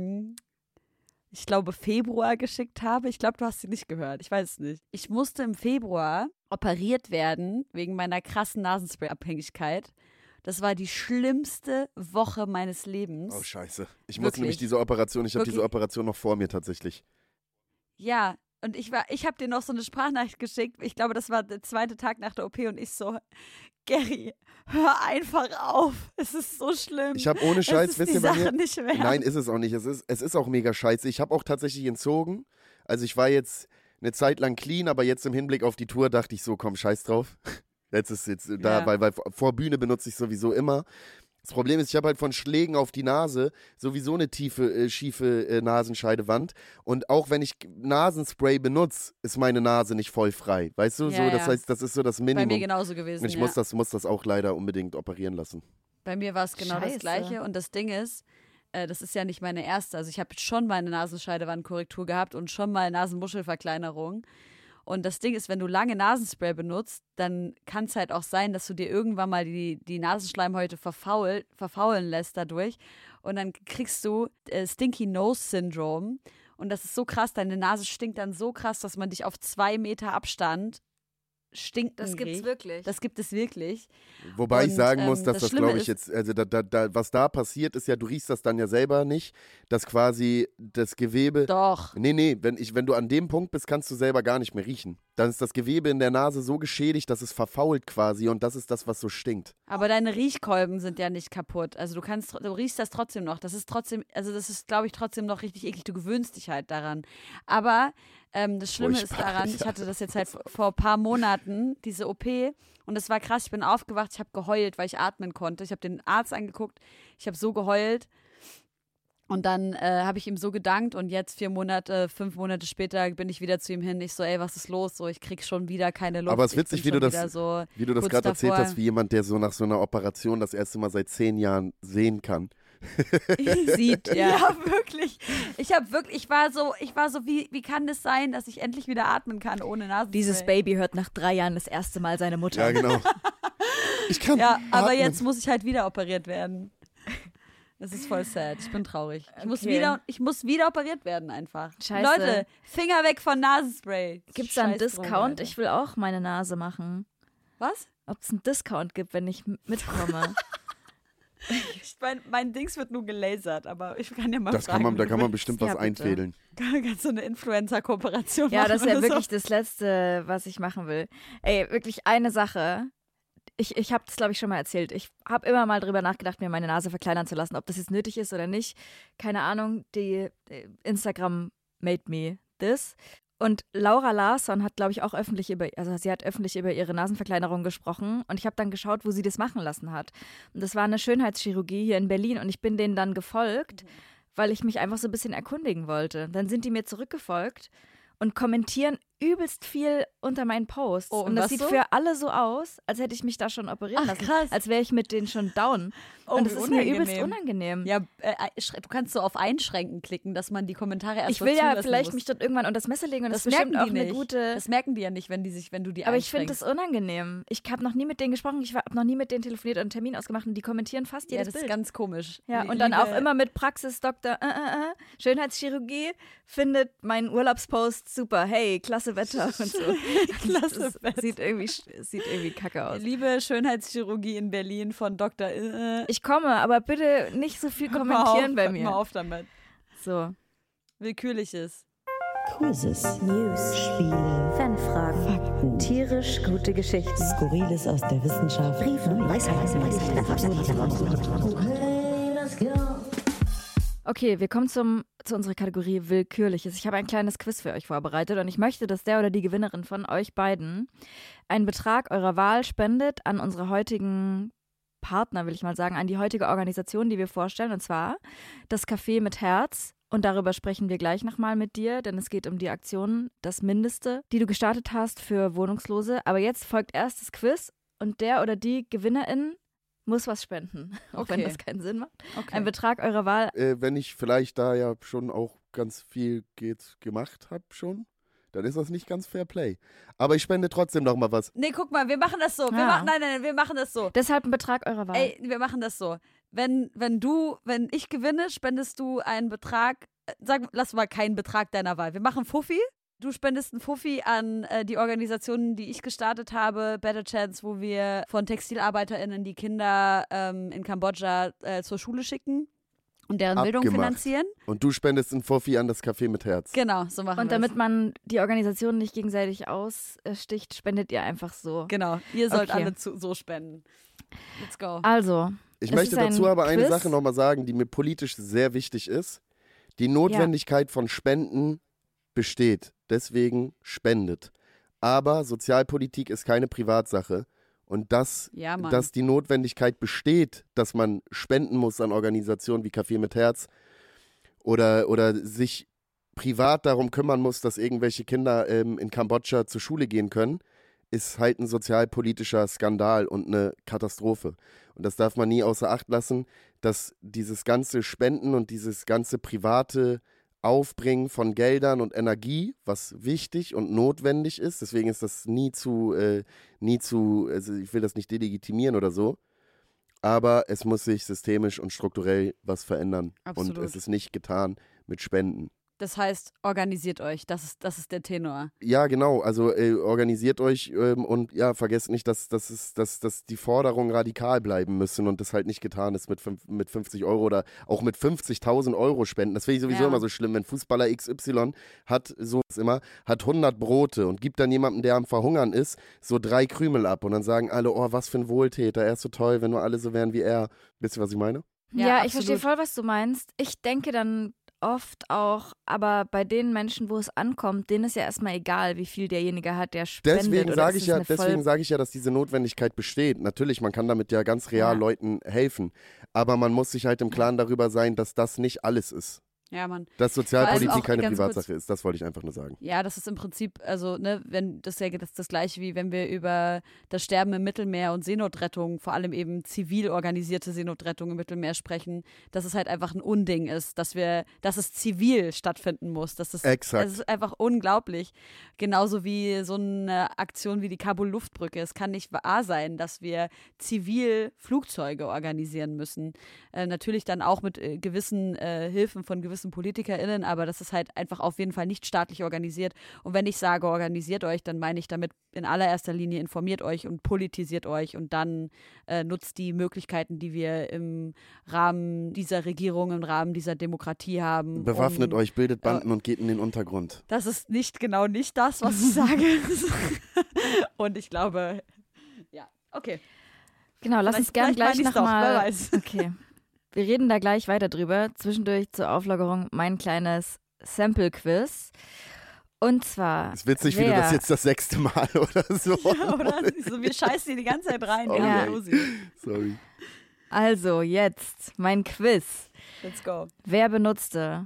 ich glaube, Februar geschickt habe. Ich glaube, du hast sie nicht gehört. Ich weiß es nicht. Ich musste im Februar operiert werden wegen meiner krassen Nasenspray-Abhängigkeit. Das war die schlimmste Woche meines Lebens. Oh, scheiße. Ich habe diese Operation noch vor mir tatsächlich. Ja, und ich habe dir noch so eine Sprachnachricht geschickt. Ich glaube, das war der zweite Tag nach der OP und ich so, Gary, hör einfach auf. Es ist so schlimm. Ich habe ohne Scheiß, wisst ihr, bei mir? Nicht mehr. Nein, ist es auch nicht. Es ist auch mega scheiße. Ich habe auch tatsächlich entzogen. Also ich war jetzt eine Zeit lang clean, aber jetzt im Hinblick auf die Tour dachte ich so, komm, scheiß drauf. Jetzt da, weil vor Bühne benutze ich sowieso immer. Das Problem ist, ich habe halt von Schlägen auf die Nase sowieso eine schiefe Nasenscheidewand. Und auch wenn ich Nasenspray benutze, ist meine Nase nicht voll frei. Weißt du? Ja, so, das heißt, das ist so das Minimum. Bei mir genauso gewesen. Und ich muss das auch leider unbedingt operieren lassen. Bei mir war es genau das Gleiche. Und das Ding ist, das ist ja nicht meine erste. Also ich habe schon mal eine Nasenscheidewandkorrektur gehabt und schon mal Nasenmuschelverkleinerung. Und das Ding ist, wenn du lange Nasenspray benutzt, dann kann es halt auch sein, dass du dir irgendwann mal die Nasenschleimhäute verfaulen lässt dadurch. Und dann kriegst du Stinky Nose Syndrome. Und das ist so krass, deine Nase stinkt dann so krass, dass man dich auf 2 Meter Abstand stinken Das gibt's riecht. wirklich. Das gibt es wirklich. Wobei ich sagen muss, dass das, glaube ich, ist, jetzt, also was da passiert, ist ja, du riechst das dann ja selber nicht, dass quasi das Gewebe. Doch. Nee, wenn du an dem Punkt bist, kannst du selber gar nicht mehr riechen. Dann ist das Gewebe in der Nase so geschädigt, dass es verfault quasi und das ist das, was so stinkt. Aber deine Riechkolben sind ja nicht kaputt. Also du riechst das trotzdem noch. Das ist, glaube ich, trotzdem noch richtig eklig. Du gewöhnst dich halt daran. Aber das Schlimme ist daran, ich hatte das jetzt halt vor ein paar Monaten, diese OP, und es war krass, ich bin aufgewacht, ich habe geheult, weil ich atmen konnte. Ich habe den Arzt angeguckt, ich habe so geheult und dann habe ich ihm so gedankt und jetzt 5 Monate später bin ich wieder zu ihm hin. Ich so, ey, was ist los? So, ich krieg schon wieder keine Luft. Aber es ist witzig, wie du das gerade erzählt hast, wie jemand, der so nach so einer Operation das erste Mal seit 10 Jahren sehen kann. Sieht, ja. Ja, wirklich. Ich war so, wie kann es sein, dass ich endlich wieder atmen kann ohne Nasenspray? Dieses Baby hört nach 3 Jahren das erste Mal seine Mutter. Ja, genau. Ich kann ja, aber atmen. jetzt muss ich halt wieder operiert werden. Das ist voll sad. Ich bin traurig. Ich muss wieder operiert werden einfach. Scheiße. Leute, Finger weg von Nasenspray. Gibt's da einen Discount? Ich will auch meine Nase machen. Was? Ob es einen Discount gibt, wenn ich mitkomme. Mein Dings wird nur gelasert, aber ich kann ja mal Da fragen. kann man bestimmt was Ja, bitte. einfädeln. Kannst du eine Influencer-Kooperation Ja, machen? das ist ja oder wirklich das Letzte, was ich machen will. Ey, wirklich eine Sache. Ich habe das, glaube ich, schon mal erzählt. Ich habe immer mal drüber nachgedacht, mir meine Nase verkleinern zu lassen, ob das jetzt nötig ist oder nicht. Keine Ahnung, Instagram made me this. Und Laura Larsson hat, glaube ich, auch öffentlich sie hat öffentlich über ihre Nasenverkleinerung gesprochen. Und ich habe dann geschaut, wo sie das machen lassen hat. Und das war eine Schönheitschirurgie hier in Berlin. Und ich bin denen dann gefolgt, weil ich mich einfach so ein bisschen erkundigen wollte. Dann sind die mir zurückgefolgt und kommentieren übelst viel unter meinen Posts. Oh, und das was sieht so? für alle so aus, als hätte ich mich da schon operieren lassen. krass. Als wäre ich mit denen schon down. Oh, und das wie ist mir übelst unangenehm. unangenehm. Ja, du kannst so auf Einschränken klicken, dass man die Kommentare erst Ich will ja zulassen vielleicht muss. mich dort irgendwann unter das Messer legen und das, Das ist bestimmt merken auch die eine nicht. gute... Das merken die ja nicht, wenn du die Aber ich finde einschränkst. das unangenehm. Ich habe noch nie mit denen gesprochen, ich habe noch nie mit denen telefoniert und einen Termin ausgemacht und die kommentieren fast Ja, jedes das ist Bild. ganz komisch. Ja, und dann auch immer mit Praxisdoktor, Schönheitschirurgie, findet meinen Urlaubspost super, hey, klasse Wetter und so. Klasse Das sieht irgendwie kacke aus. Liebe Schönheitschirurgie in Berlin von Dr. Ich komme, aber bitte nicht so viel kommentieren bei Hör mal mir. auf damit. So. Willkürliches. Quizzes, News, Spiele, Fanfragen, Fakten, tierisch gute Geschichten, Skurriles aus der Wissenschaft, Briefe, Weisheiten, Okay, let's go. Okay, wir kommen zu unserer Kategorie Willkürliches. Ich habe ein kleines Quiz für euch vorbereitet und ich möchte, dass der oder die Gewinnerin von euch beiden einen Betrag eurer Wahl spendet an unsere heutigen Partner, will ich mal sagen, an die heutige Organisation, die wir vorstellen, und zwar das Café mit Herz. Und darüber sprechen wir gleich nochmal mit dir, denn es geht um die Aktion Das Mindeste, die du gestartet hast für Wohnungslose. Aber jetzt folgt erst das Quiz und der oder die Gewinnerin muss was spenden, auch wenn Okay. das keinen Sinn macht. Okay. Ein Betrag eurer Wahl. Wenn ich vielleicht da ja schon auch ganz viel gemacht habe schon, dann ist das nicht ganz Fair Play. Aber ich spende trotzdem noch mal was. Nee, guck mal, wir machen das so. Ja. Nein, wir machen das so. Deshalb ein Betrag eurer Wahl. Ey, wir machen das so. Wenn ich gewinne, spendest du einen Betrag, lass mal keinen Betrag deiner Wahl. Wir machen Fuffi. Du spendest einen Fuffi an die Organisationen, die ich gestartet habe, Better Chance, wo wir von TextilarbeiterInnen die Kinder in Kambodscha zur Schule schicken und deren Bildung Abgemacht. finanzieren. Und du spendest ein Fuffi an das Café mit Herz. Genau, so machen wir Und damit man die Organisation nicht gegenseitig aussticht, spendet ihr einfach so. Genau, ihr sollt Okay. alle so spenden. Let's go. Also, Ich es möchte ist ein dazu aber eine Quiz. Sache nochmal sagen, die mir politisch sehr wichtig ist. Die Notwendigkeit von Spenden besteht. Deswegen spendet. Aber Sozialpolitik ist keine Privatsache. Und dass Ja, Mann. die Notwendigkeit besteht, dass man spenden muss an Organisationen wie Café mit Herz oder sich privat darum kümmern muss, dass irgendwelche Kinder in Kambodscha zur Schule gehen können, ist halt ein sozialpolitischer Skandal und eine Katastrophe. Und das darf man nie außer Acht lassen, dass dieses ganze Spenden und dieses ganze private Aufbringen von Geldern und Energie, was wichtig und notwendig ist, deswegen ist das nie zu, also ich will das nicht delegitimieren oder so, aber es muss sich systemisch und strukturell was verändern. Absolut. Und es ist nicht getan mit Spenden. Das heißt, organisiert euch. Das ist der Tenor. Ja, genau. Also organisiert euch und ja, vergesst nicht, dass die Forderungen radikal bleiben müssen und das halt nicht getan ist mit 50 Euro oder auch mit 50.000 Euro Spenden. Das finde ich sowieso Ja. immer so schlimm, wenn Fußballer XY hat 100 Brote und gibt dann jemandem, der am Verhungern ist, so 3 Krümel ab und dann sagen alle, oh, was für ein Wohltäter, er ist so toll, wenn nur alle so wären wie er. Wisst ihr, was ich meine? Ja, Ja, ich verstehe absolut. voll, was du meinst. Ich denke dann oft auch, aber bei den Menschen, wo es ankommt, denen ist ja erstmal egal, wie viel derjenige hat, der spendet. Deswegen oder sage ist ich es ja, eine voll- dass diese Notwendigkeit besteht. Natürlich, man kann damit ja ganz real Ja. Leuten helfen. Aber man muss sich halt im Klaren darüber sein, dass das nicht alles ist. Ja, Mann. Dass Vor Sozialpolitik allem auch keine ganz Privatsache ist. Das wollte ich einfach nur sagen. Ja, das ist im Prinzip, also, ne, das ist ja das Gleiche, wie wenn wir über das Sterben im Mittelmeer und Seenotrettung, vor allem eben zivil organisierte Seenotrettung im Mittelmeer sprechen, dass es halt einfach ein Unding ist, dass es zivil stattfinden muss. Exakt. Das ist einfach unglaublich. Genauso wie so eine Aktion wie die Kabul-Luftbrücke. Es kann nicht wahr sein, dass wir zivil Flugzeuge organisieren müssen. Natürlich dann auch mit gewissen Hilfen von gewissen gewissen PolitikerInnen, aber das ist halt einfach auf jeden Fall nicht staatlich organisiert. Und wenn ich sage, organisiert euch, dann meine ich damit in allererster Linie informiert euch und politisiert euch und dann nutzt die Möglichkeiten, die wir im Rahmen dieser Regierung, im Rahmen dieser Demokratie haben. Bewaffnet euch, bildet Banden und geht in den Untergrund. Das ist nicht das, was ich sage. Und ich glaube, ja, okay. Genau, lass uns gern gleich wer nochmal. weiß. Okay. Wir reden da gleich weiter drüber. Zwischendurch zur Auflockerung mein kleines Sample-Quiz. Und zwar. Ist witzig, wie du das jetzt das 6. Mal oder so. Ja, oder? So, wir scheißen hier die ganze Zeit rein. Okay. Ja, Josi. Sorry. Also, jetzt mein Quiz. Let's go. Wer benutzte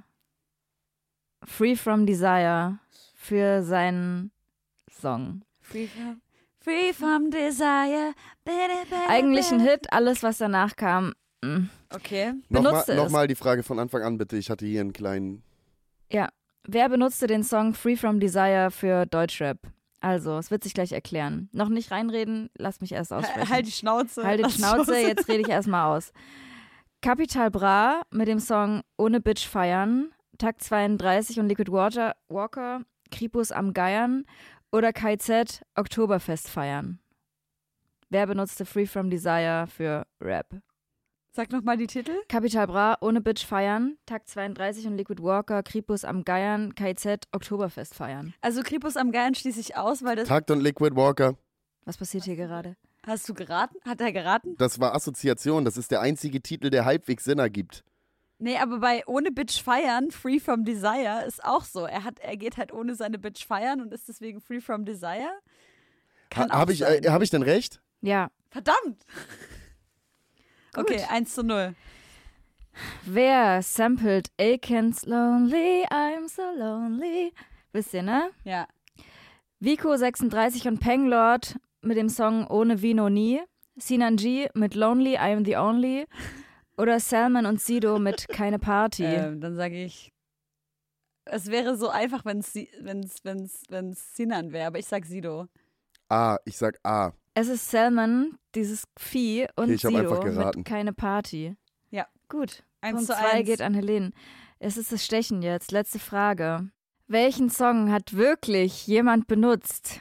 Free From Desire für seinen Song? Free from desire. Eigentlich ein Hit, alles was danach kam. Okay. Benutzte es. Nochmal die Frage von Anfang an, bitte. Ich hatte hier einen kleinen. Ja. Wer benutzte den Song Free From Desire für Deutschrap? Also, es wird sich gleich erklären. Noch nicht reinreden, lass mich erst aussprechen. Halt die Schnauze. Halt die Lass Schnauze, los. jetzt rede ich erstmal aus. Capital Bra mit dem Song Ohne Bitch feiern, Takt 32 und Liquid Walker, Kripus am Geiern oder KZ Oktoberfest feiern. Wer benutzte Free From Desire für Rap? Sag nochmal die Titel. Capital Bra, Ohne Bitch feiern, Takt 32 und Liquid Walker, Kripus am Geiern, KZ Oktoberfest feiern. Also Kripus am Geiern schließe ich aus, weil das. Takt und Liquid Walker. Was passiert hier gerade? Hast du geraten? Hat er geraten? Das war Assoziation. Das ist der einzige Titel, der halbwegs Sinn ergibt. Nee, aber bei Ohne Bitch feiern, Free From Desire, ist auch so. Er geht halt ohne seine Bitch feiern und ist deswegen Free From Desire. Kann auch Habe ich, sein. hab ich denn recht? Ja. Verdammt! Okay, 1:0. Wer sampled Aikens Lonely, I'm so lonely? Wisst ihr, ne? Ja. Vico 36 und Penglord mit dem Song Ohne Vino nie. Sinan G mit Lonely, I am the only. Oder Salman und Sido mit Keine Party. Dann sage ich, es wäre so einfach, wenn es Sinan wäre, aber ich sag Sido. A. Ich sag A. Es ist Salman, dieses Vieh, und Okay, ich hab Sido einfach geraten. mit Keine Party. Ja. Gut. 1:1. 2 geht an Helene. Es ist das Stechen jetzt. Letzte Frage. Welchen Song hat wirklich jemand benutzt?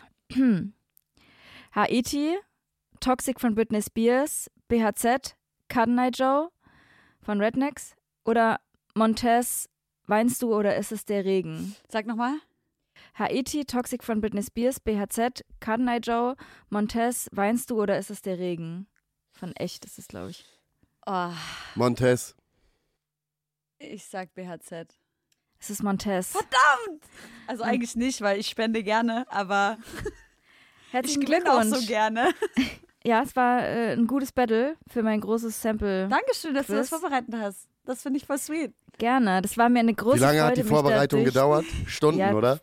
Haiti, Toxic von Britney Spears, BHZ, Cotton Eye Joe von Rednecks oder Montez, Weinst du oder ist es der Regen? Sag nochmal. Haiti, Toxic von Britney Spears, BHZ, Cotton Eye Joe, Montez, Weinst du oder ist es der Regen? Von echt ist es, glaube ich. Oh, Montez. ich sag BHZ. Es ist Montez. Verdammt! Also eigentlich nicht, weil ich spende gerne, aber ich Herzlichen gewinne auch Glückwunsch. so gerne. Ja, es war ein gutes Battle für mein großes Sample. Dankeschön, dass du das Quiz. vorbereitet hast. Das finde ich voll sweet. Gerne. Das war mir eine große Wie lange Freude. hat die mich da Vorbereitung durch- gedauert? Stunden, Ja. oder?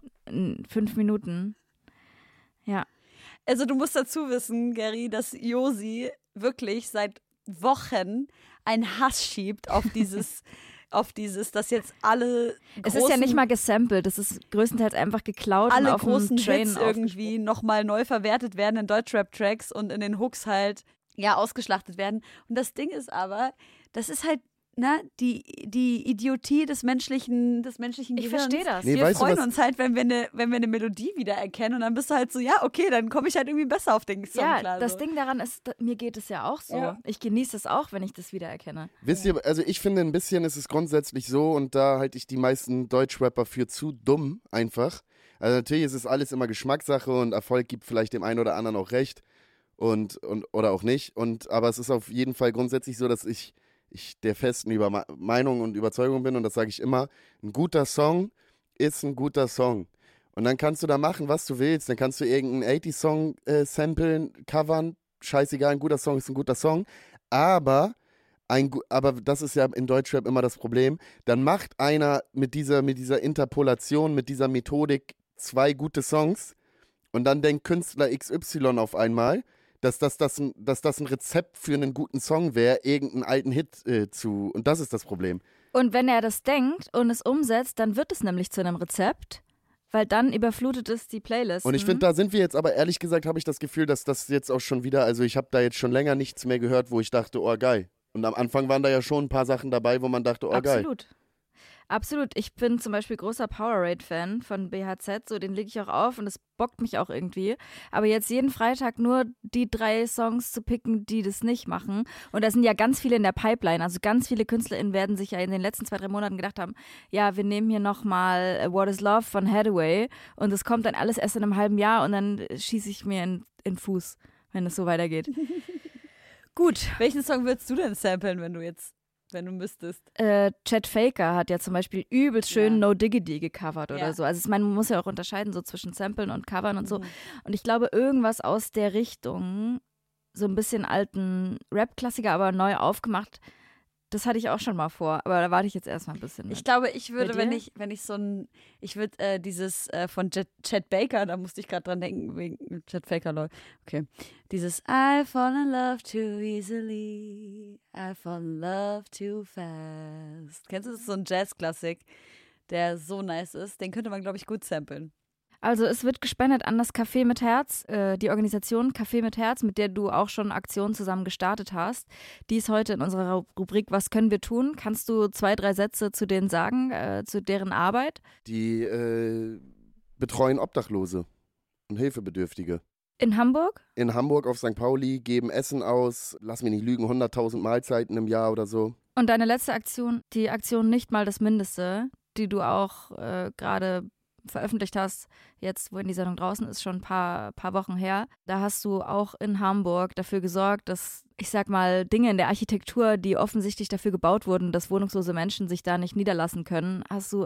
5 Minuten. Ja. Also du musst dazu wissen, Gary, dass Josi wirklich seit Wochen einen Hass schiebt auf dieses, dass jetzt alle Es ist ja nicht mal gesampelt. Es ist größtenteils einfach geklaut und alle auf großen dem Train Hits irgendwie nochmal neu verwertet werden in Deutschrap-Tracks und in den Hooks halt ja ausgeschlachtet werden. Und das Ding ist aber, das ist halt die Idiotie des menschlichen Ich Gehirns. verstehe das. Nee, Wir weißt du, freuen was- uns halt, wenn wir eine Melodie wiedererkennen und dann bist du halt so, ja, okay, dann komme ich halt irgendwie besser auf den Song Ja, klar. das so. Ding daran ist, mir geht es ja auch so. Ja. Ich genieße es auch, wenn ich das wiedererkenne. Wisst ihr, also ich finde ein bisschen ist es grundsätzlich so und da halte ich die meisten Deutschrapper für zu dumm einfach. Also natürlich ist es alles immer Geschmackssache und Erfolg gibt vielleicht dem einen oder anderen auch recht und oder auch nicht. Aber es ist auf jeden Fall grundsätzlich so, dass ich der festen Meinung und Überzeugung bin und das sage ich immer, ein guter Song ist ein guter Song. Und dann kannst du da machen, was du willst. Dann kannst du irgendeinen 80-Song samplen, covern, scheißegal, ein guter Song ist ein guter Song. Aber das ist ja in Deutschrap immer das Problem, dann macht einer mit dieser Interpolation, mit dieser Methodik 2 gute Songs und dann denkt Künstler XY auf einmal, dass das ein Rezept für einen guten Song wäre, irgendeinen alten Hit und das ist das Problem. Und wenn er das denkt und es umsetzt, dann wird es nämlich zu einem Rezept, weil dann überflutet es die Playlist. Und ich finde, da sind wir jetzt, aber ehrlich gesagt habe ich das Gefühl, dass das jetzt auch schon wieder, also ich habe da jetzt schon länger nichts mehr gehört, wo ich dachte, oh geil. Und am Anfang waren da ja schon ein paar Sachen dabei, wo man dachte, oh geil. Absolut. Absolut. Ich bin zum Beispiel großer Powerade-Fan von BHZ, so den lege ich auch auf und es bockt mich auch irgendwie. Aber jetzt jeden Freitag nur die 3 Songs zu picken, die das nicht machen. Und da sind ja ganz viele in der Pipeline. Also ganz viele KünstlerInnen werden sich ja in den letzten 2-3 Monaten gedacht haben, ja, wir nehmen hier nochmal What is Love von Hathaway und das kommt dann alles erst in einem halben Jahr und dann schieße ich mir in den Fuß, wenn es so weitergeht. Gut. Welchen Song würdest du denn samplen, wenn du müsstest? Chet Faker hat ja zum Beispiel übelst schön Ja. No Diggity gecovert oder Ja. so. Also man muss ja auch unterscheiden so zwischen Samplen und Covern und so. Und ich glaube, irgendwas aus der Richtung, so ein bisschen alten Rap-Klassiker, aber neu aufgemacht, das hatte ich auch schon mal vor. Aber da warte ich jetzt erstmal ein bisschen mit. Ich glaube, ich würde, Bei dir? wenn ich so ein, ich würde dieses von Chet Baker, da musste ich gerade dran denken, wegen Chet Faker, Leute. Okay. Dieses I fall in love too easily, I fall in love too fast. Kennst du das? So ein Jazz-Klassik, der so nice ist. Den könnte man, glaube ich, gut samplen. Also es wird gespendet an das Café mit Herz, die Organisation Café mit Herz, mit der du auch schon Aktionen zusammen gestartet hast. Die ist heute in unserer Rubrik Was können wir tun? Kannst du 2, 3 Sätze zu denen sagen, zu deren Arbeit? Die betreuen Obdachlose und Hilfebedürftige. In Hamburg? In Hamburg auf St. Pauli, geben Essen aus, lass mich nicht lügen, 100.000 Mahlzeiten im Jahr oder so. Und deine letzte Aktion, die Aktion Nicht mal das Mindeste, die du auch gerade veröffentlicht hast, jetzt, wo in die Sendung draußen ist, schon ein paar Wochen her. Da hast du auch in Hamburg dafür gesorgt, dass, ich sag mal, Dinge in der Architektur, die offensichtlich dafür gebaut wurden, dass wohnungslose Menschen sich da nicht niederlassen können, hast du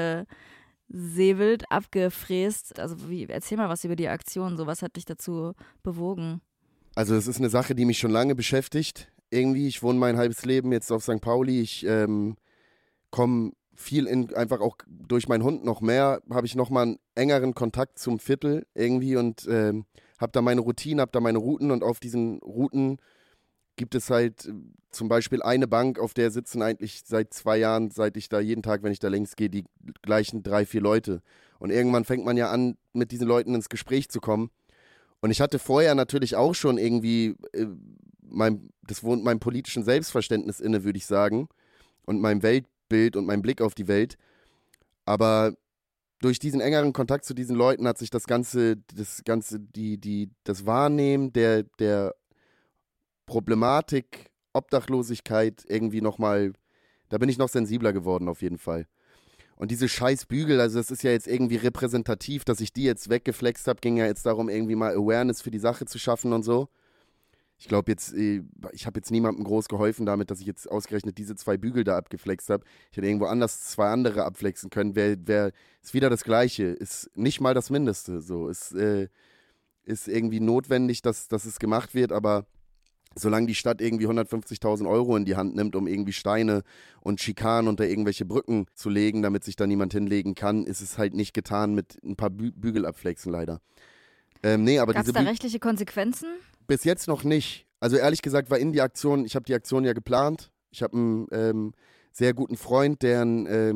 abgesäbelt, abgefräst. Also erzähl mal was über die Aktion, so was hat dich dazu bewogen? Also es ist eine Sache, die mich schon lange beschäftigt. Irgendwie, ich wohne mein halbes Leben jetzt auf St. Pauli. Ich komme viel einfach auch durch meinen Hund noch mehr, habe ich nochmal einen engeren Kontakt zum Viertel irgendwie und habe da meine Routine, habe da meine Routen und auf diesen Routen gibt es halt zum Beispiel eine Bank, auf der sitzen eigentlich seit 2 Jahren, seit ich da jeden Tag, wenn ich da längs gehe, die gleichen 3, 4 Leute. Und irgendwann fängt man ja an, mit diesen Leuten ins Gespräch zu kommen. Und ich hatte vorher natürlich auch schon irgendwie das wohnt meinem politischen Selbstverständnis inne, würde ich sagen, und meinem Weltbild und meinem Blick auf die Welt. Aber durch diesen engeren Kontakt zu diesen Leuten hat sich das Wahrnehmen der Problematik, Obdachlosigkeit irgendwie nochmal, da bin ich noch sensibler geworden auf jeden Fall. Und diese scheiß Bügel, also das ist ja jetzt irgendwie repräsentativ, dass ich die jetzt weggeflext habe, ging ja jetzt darum, irgendwie mal Awareness für die Sache zu schaffen und so. Ich glaube jetzt, ich habe jetzt niemandem groß geholfen damit, dass ich jetzt ausgerechnet diese 2 Bügel da abgeflext habe. Ich hätte irgendwo anders 2 andere abflexen können. Ist wieder das Gleiche, ist nicht mal das Mindeste. So, ist irgendwie notwendig, dass es gemacht wird, aber solange die Stadt irgendwie 150.000 Euro in die Hand nimmt, um irgendwie Steine und Schikanen unter irgendwelche Brücken zu legen, damit sich da niemand hinlegen kann, ist es halt nicht getan mit ein paar Bügel abflexen leider. Nee, aber Gab es da rechtliche Konsequenzen? Bis jetzt noch nicht. Also ehrlich gesagt war in die Aktion, ich habe die Aktion ja geplant. Ich habe einen sehr guten Freund, der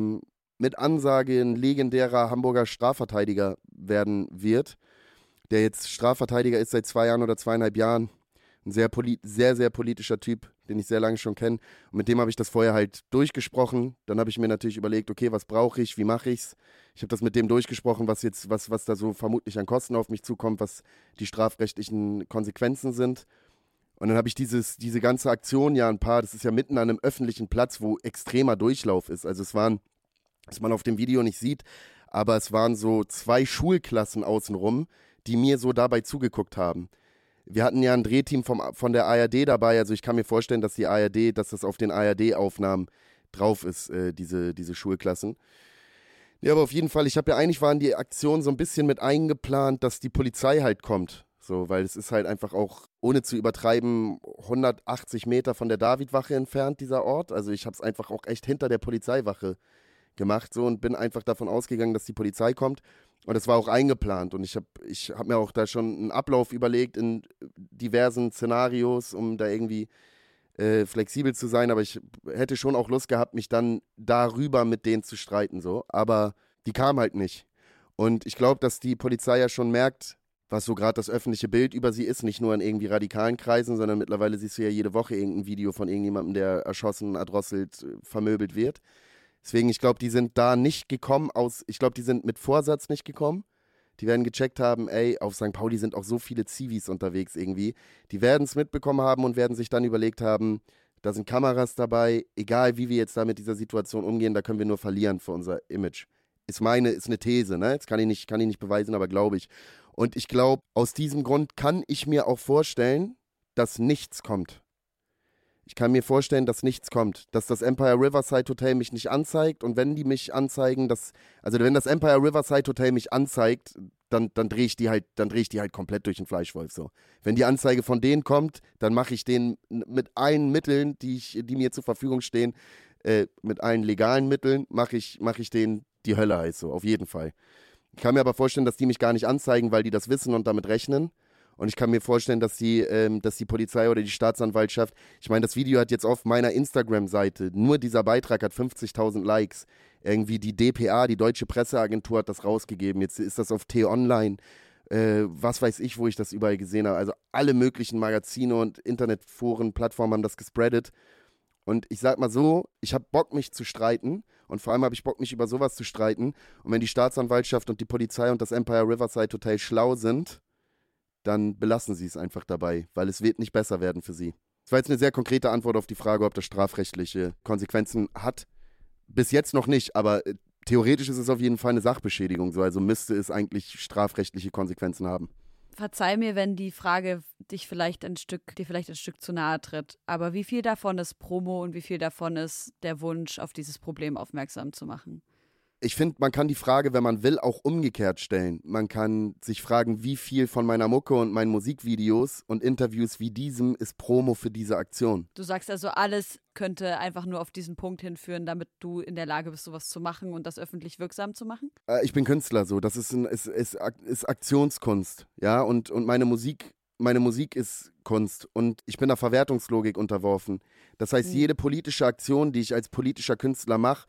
mit Ansage ein legendärer Hamburger Strafverteidiger werden wird, der jetzt Strafverteidiger ist seit 2 Jahren oder 2,5 Jahren. Ein sehr, sehr politischer Typ, den ich sehr lange schon kenne. Und mit dem habe ich das vorher halt durchgesprochen. Dann habe ich mir natürlich überlegt, okay, was brauche ich, wie mache ich's? Ich habe das mit dem durchgesprochen, was da so vermutlich an Kosten auf mich zukommt, was die strafrechtlichen Konsequenzen sind. Und dann habe ich diese ganze Aktion das ist ja mitten an einem öffentlichen Platz, wo extremer Durchlauf ist. Also es waren, was man auf dem Video nicht sieht, aber es waren so 2 Schulklassen außenrum, die mir so dabei zugeguckt haben. Wir hatten ja ein Drehteam von der ARD dabei, also ich kann mir vorstellen, dass das auf den ARD-Aufnahmen drauf ist, diese Schulklassen. Ja, aber auf jeden Fall, eigentlich war in die Aktion so ein bisschen mit eingeplant, dass die Polizei halt kommt. So, weil es ist halt einfach auch, ohne zu übertreiben, 180 Meter von der Davidwache entfernt, dieser Ort. Also ich habe es einfach auch echt hinter der Polizeiwache gemacht so und bin einfach davon ausgegangen, dass die Polizei kommt. Und das war auch eingeplant und ich hab mir auch da schon einen Ablauf überlegt in diversen Szenarios, um da irgendwie flexibel zu sein, aber ich hätte schon auch Lust gehabt, mich dann darüber mit denen zu streiten, so. Aber die kam halt nicht. Und ich glaube, dass die Polizei ja schon merkt, was so gerade das öffentliche Bild über sie ist, nicht nur in irgendwie radikalen Kreisen, sondern mittlerweile siehst du ja jede Woche irgendein Video von irgendjemandem, der erschossen, erdrosselt, vermöbelt wird. Deswegen, ich glaube, die sind da nicht gekommen ich glaube, die sind mit Vorsatz nicht gekommen. Die werden gecheckt haben, ey, auf St. Pauli sind auch so viele Zivis unterwegs irgendwie. Die werden es mitbekommen haben und werden sich dann überlegt haben, da sind Kameras dabei, egal wie wir jetzt da mit dieser Situation umgehen, da können wir nur verlieren für unser Image. Ist eine These, ne? Das kann ich nicht beweisen, aber glaube ich. Und ich glaube, aus diesem Grund kann ich mir auch vorstellen, dass nichts kommt. Ich kann mir vorstellen, dass nichts kommt. Dass das Empire Riverside Hotel mich nicht anzeigt und wenn die mich anzeigen, wenn das Empire Riverside Hotel mich anzeigt, dann drehe ich die halt komplett durch den Fleischwolf so. Wenn die Anzeige von denen kommt, dann mache ich denen mit allen Mitteln, die mir zur Verfügung stehen, mit allen legalen Mitteln, mache ich denen die Hölle heiß so, auf jeden Fall. Ich kann mir aber vorstellen, dass die mich gar nicht anzeigen, weil die das wissen und damit rechnen. Und ich kann mir vorstellen, dass die Polizei oder die Staatsanwaltschaft, ich meine, das Video hat jetzt auf meiner Instagram-Seite, nur dieser Beitrag hat 50.000 Likes. Irgendwie die DPA, die Deutsche Presseagentur, hat das rausgegeben. Jetzt ist das auf T-Online, was weiß ich, wo ich das überall gesehen habe. Also alle möglichen Magazine und Internetforen, Plattformen haben das gespreadet. Und ich sag mal so, ich habe Bock, mich zu streiten. Und vor allem habe ich Bock, mich über sowas zu streiten. Und wenn die Staatsanwaltschaft und die Polizei und das Empire Riverside Hotel schlau sind, dann belassen sie es einfach dabei, weil es wird nicht besser werden für sie. Das war jetzt eine sehr konkrete Antwort auf die Frage, ob das strafrechtliche Konsequenzen hat. Bis jetzt noch nicht, aber theoretisch ist es auf jeden Fall eine Sachbeschädigung, so, also müsste es eigentlich strafrechtliche Konsequenzen haben. Verzeih mir, wenn die Frage dir vielleicht ein Stück zu nahe tritt, aber wie viel davon ist Promo und wie viel davon ist der Wunsch, auf dieses Problem aufmerksam zu machen? Ich finde, man kann die Frage, wenn man will, auch umgekehrt stellen. Man kann sich fragen, wie viel von meiner Mucke und meinen Musikvideos und Interviews wie diesem ist Promo für diese Aktion. Du sagst also, alles könnte einfach nur auf diesen Punkt hinführen, damit du in der Lage bist, sowas zu machen und das öffentlich wirksam zu machen? Ich bin Künstler, so. Das ist Aktionskunst, ja, und meine Musik ist Kunst und ich bin der Verwertungslogik unterworfen. Das heißt, jede politische Aktion, die ich als politischer Künstler mache,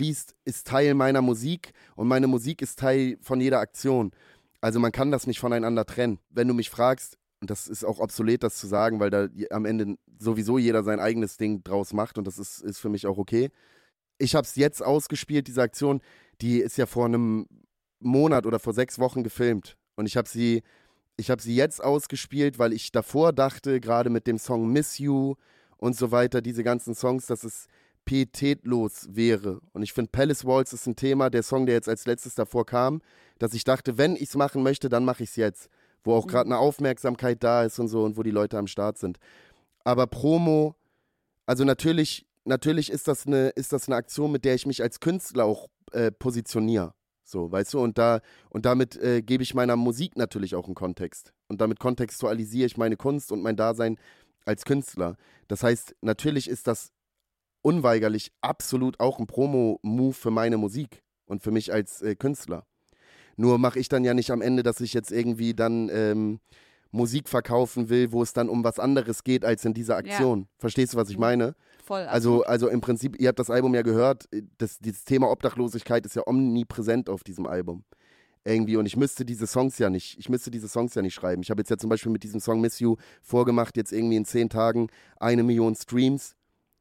ist Teil meiner Musik und meine Musik ist Teil von jeder Aktion. Also man kann das nicht voneinander trennen. Wenn du mich fragst, und das ist auch obsolet, das zu sagen, weil da am Ende sowieso jeder sein eigenes Ding draus macht und das ist für mich auch okay. Ich habe es jetzt ausgespielt, diese Aktion, die ist ja vor einem Monat oder vor 6 Wochen gefilmt und ich habe sie jetzt ausgespielt, weil ich davor dachte, gerade mit dem Song Miss You und so weiter, diese ganzen Songs, dass es pietätlos wäre. Und ich finde, Palace Waltz ist ein Thema, der Song, der jetzt als letztes davor kam, dass ich dachte, wenn ich es machen möchte, dann mache ich es jetzt. Wo auch gerade eine Aufmerksamkeit da ist und so und wo die Leute am Start sind. Aber Promo, also natürlich ist das eine Aktion, mit der ich mich als Künstler auch positioniere. So, weißt du, und damit gebe ich meiner Musik natürlich auch einen Kontext. Und damit kontextualisiere ich meine Kunst und mein Dasein als Künstler. Das heißt, natürlich ist das unweigerlich absolut auch ein Promo-Move für meine Musik und für mich als Künstler. Nur mache ich dann ja nicht am Ende, dass ich jetzt irgendwie dann Musik verkaufen will, wo es dann um was anderes geht als in dieser Aktion. Ja. Verstehst du, was ich meine? Voll. Also im Prinzip, ihr habt das Album ja gehört, dieses Thema Obdachlosigkeit ist ja omnipräsent auf diesem Album. Irgendwie, und ich müsste diese Songs ja nicht schreiben. Ich habe jetzt ja zum Beispiel mit diesem Song Miss You vorgemacht, jetzt irgendwie in 10 Tagen 1 Million Streams.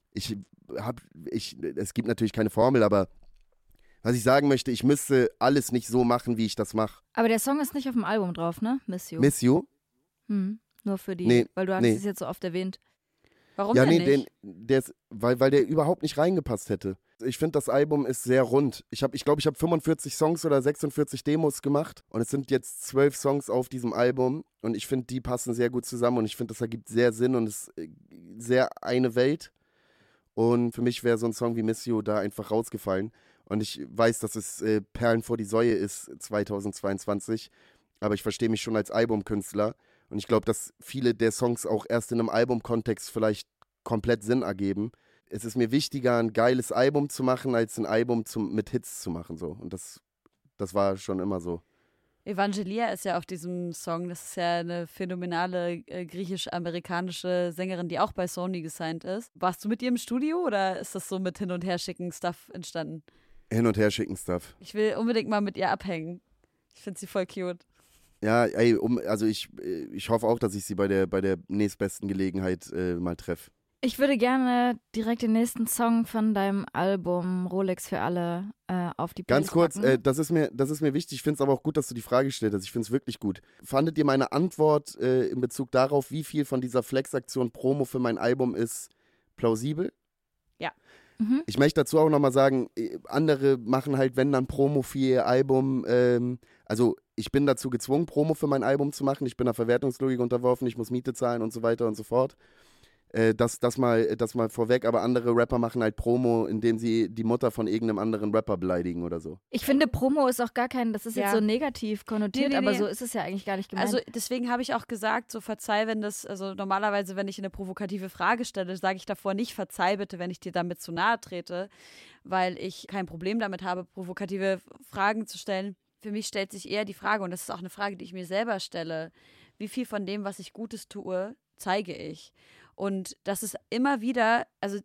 Es gibt natürlich keine Formel, aber was ich sagen möchte, ich müsste alles nicht so machen, wie ich das mache. Aber der Song ist nicht auf dem Album drauf, ne? Miss You. Miss You? Nur für die, nee, weil du hast es jetzt so oft erwähnt. Warum denn nicht? Weil der überhaupt nicht reingepasst hätte. Ich finde, das Album ist sehr rund. Ich glaube, ich habe 45 Songs oder 46 Demos gemacht und es sind jetzt 12 Songs auf diesem Album und ich finde, die passen sehr gut zusammen und ich finde, das ergibt sehr Sinn und es ist sehr eine Welt und für mich wäre so ein Song wie Miss You da einfach rausgefallen und ich weiß, dass es Perlen vor die Säue ist 2022, aber ich verstehe mich schon als Albumkünstler und ich glaube, dass viele der Songs auch erst in einem Albumkontext vielleicht komplett Sinn ergeben. Es ist mir wichtiger, ein geiles Album zu machen, als ein Album mit Hits zu machen. So. Und das war schon immer so. Evangelia ist ja auf diesem Song, das ist ja eine phänomenale griechisch-amerikanische Sängerin, die auch bei Sony gesigned ist. Warst du mit ihr im Studio oder ist das so mit Hin- und Herschicken Stuff entstanden? Hin- und Herschicken Stuff. Ich will unbedingt mal mit ihr abhängen. Ich finde sie voll cute. Ja, ey, also ich hoffe auch, dass ich sie bei der nächstbesten Gelegenheit mal treffe. Ich würde gerne direkt den nächsten Song von deinem Album Rolex für alle auf die Ganz Playlist kurz, packen. das ist mir wichtig. Ich finde es aber auch gut, dass du die Frage gestellt hast. Ich finde es wirklich gut. Fandet ihr meine Antwort in Bezug darauf, wie viel von dieser Flex-Aktion Promo für mein Album ist, plausibel? Ja. Mhm. Ich möchte dazu auch nochmal sagen, andere machen halt, wenn dann Promo für ihr Album, also ich bin dazu gezwungen, Promo für mein Album zu machen. Ich bin der Verwertungslogik unterworfen, ich muss Miete zahlen und so weiter und so fort. Das mal vorweg, aber andere Rapper machen halt Promo, indem sie die Mutter von irgendeinem anderen Rapper beleidigen oder so. Ich finde, Promo ist auch gar kein, das ist jetzt Ja. so negativ konnotiert, Nee. aber so ist es ja eigentlich gar nicht gemeint. Also deswegen habe ich auch gesagt, so verzeih, wenn das, also normalerweise, wenn ich eine provokative Frage stelle, sage ich davor nicht, verzeih bitte, wenn ich dir damit zu nahe trete, weil ich kein Problem damit habe, provokative Fragen zu stellen. Für mich stellt sich eher die Frage, und das ist auch eine Frage, die ich mir selber stelle, wie viel von dem, was ich Gutes tue, zeige ich? Und das ist immer wieder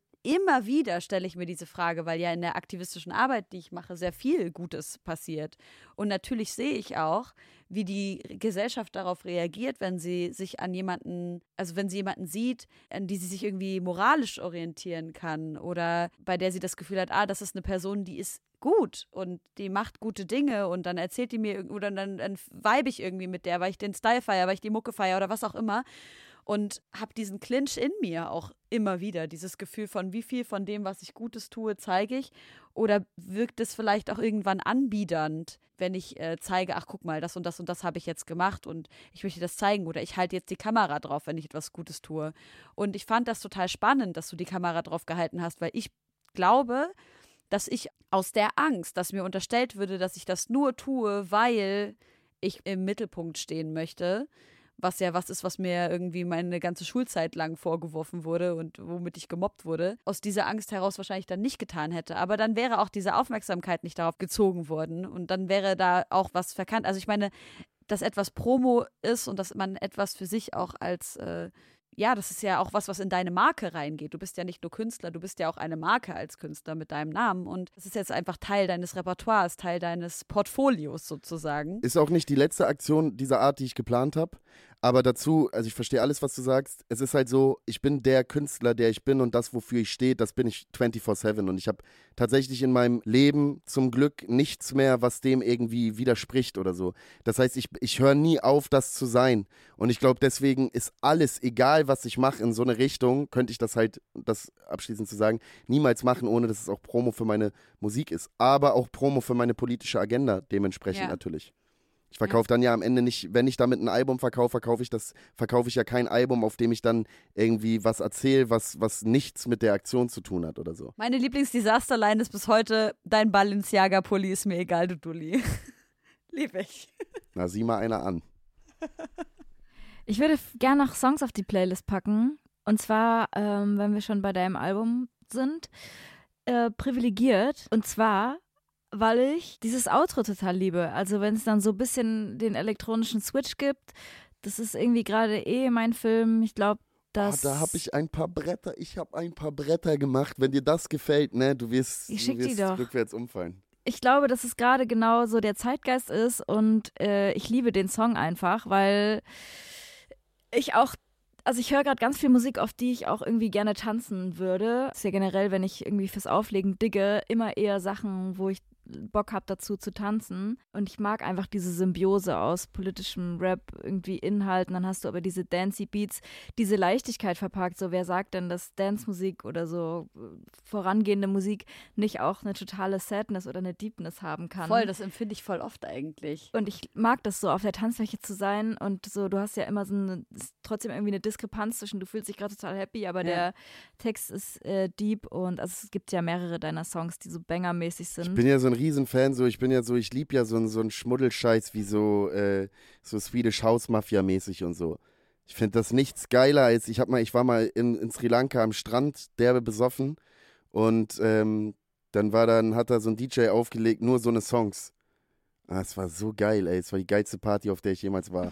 stelle ich mir diese Frage, weil ja in der aktivistischen Arbeit, die ich mache, sehr viel Gutes passiert. Und natürlich sehe ich auch, wie die Gesellschaft darauf reagiert, wenn sie sich an jemanden, also wenn sie jemanden sieht, an die sie sich irgendwie moralisch orientieren kann oder bei der sie das Gefühl hat, das ist eine Person, die ist gut und die macht gute Dinge und dann erzählt die mir oder dann vibe ich irgendwie mit der, weil ich den Style feiere, weil ich die Mucke feiere oder was auch immer. Und habe diesen Clinch in mir auch immer wieder, dieses Gefühl von, wie viel von dem, was ich Gutes tue, zeige ich. Oder wirkt es vielleicht auch irgendwann anbiedernd, wenn ich zeige, ach guck mal, das und das habe ich jetzt gemacht und ich möchte das zeigen. Oder ich halte jetzt die Kamera drauf, wenn ich etwas Gutes tue. Und ich fand das total spannend, dass du die Kamera drauf gehalten hast, weil ich glaube, dass ich aus der Angst, dass mir unterstellt würde, dass ich das nur tue, weil ich im Mittelpunkt stehen möchte, was ja was ist, was mir irgendwie meine ganze Schulzeit lang vorgeworfen wurde und womit ich gemobbt wurde, aus dieser Angst heraus wahrscheinlich dann nicht getan hätte. Aber dann wäre auch diese Aufmerksamkeit nicht darauf gezogen worden und dann wäre da auch was verkannt. Also ich meine, dass etwas Promo ist und dass man etwas für sich auch als das ist ja auch was in deine Marke reingeht. Du bist ja nicht nur Künstler, du bist ja auch eine Marke als Künstler mit deinem Namen. Und das ist jetzt einfach Teil deines Repertoires, Teil deines Portfolios sozusagen. Ist auch nicht die letzte Aktion dieser Art, die ich geplant habe. Aber dazu, also ich verstehe alles, was du sagst. Es ist halt so, ich bin der Künstler, der ich bin und das, wofür ich stehe, das bin ich 24/7. Und ich habe tatsächlich in meinem Leben zum Glück nichts mehr, was dem irgendwie widerspricht oder so. Das heißt, ich höre nie auf, das zu sein. Und ich glaube, deswegen ist alles, egal was ich mache in so eine Richtung, könnte ich das halt, das abschließend zu sagen, niemals machen, ohne dass es auch Promo für meine Musik ist. Aber auch Promo für meine politische Agenda dementsprechend natürlich. Ich verkaufe dann ja am Ende nicht, wenn ich damit ein Album verkaufe ich ja kein Album, auf dem ich dann irgendwie was erzähle, was nichts mit der Aktion zu tun hat oder so. Meine Lieblingsdisasterline ist bis heute, dein Balenciaga-Pulli ist mir egal, du Dulli. Lieb ich. Na, sieh mal einer an. Ich würde gerne noch Songs auf die Playlist packen. Und zwar, wenn wir schon bei deinem Album sind, privilegiert. Und zwar, weil ich dieses Outro total liebe. Also wenn es dann so ein bisschen den elektronischen Switch gibt, das ist irgendwie gerade mein Film. Ich glaube, dass... Da habe ich ein paar Bretter gemacht. Wenn dir das gefällt, ne, du wirst rückwärts umfallen. Ich glaube, dass es gerade genau so der Zeitgeist ist und ich liebe den Song einfach, weil ich höre gerade ganz viel Musik, auf die ich auch irgendwie gerne tanzen würde. Das ist ja generell, wenn ich irgendwie fürs Auflegen digge, immer eher Sachen, wo ich Bock habe dazu zu tanzen. Und ich mag einfach diese Symbiose aus politischem Rap, irgendwie Inhalten. Dann hast du aber diese Dancey Beats, diese Leichtigkeit verpackt. So, wer sagt denn, dass Dance-Musik oder so vorangehende Musik nicht auch eine totale Sadness oder eine Deepness haben kann? Voll, das empfinde ich voll oft eigentlich. Und ich mag das so, auf der Tanzfläche zu sein und so, du hast ja immer so trotzdem irgendwie eine Diskrepanz zwischen, du fühlst dich gerade total happy, aber der Text ist deep und also es gibt ja mehrere deiner Songs, die so bangermäßig sind. Ich bin ja so ein Riesenfan, ich liebe ja so einen Schmuddelscheiß wie so Swedish House Mafia mäßig und so. Ich finde das nichts geiler als, ich war mal in Sri Lanka am Strand, derbe besoffen und dann hat da so ein DJ aufgelegt, nur so eine Songs. Es war so geil, ey, es war die geilste Party, auf der ich jemals war.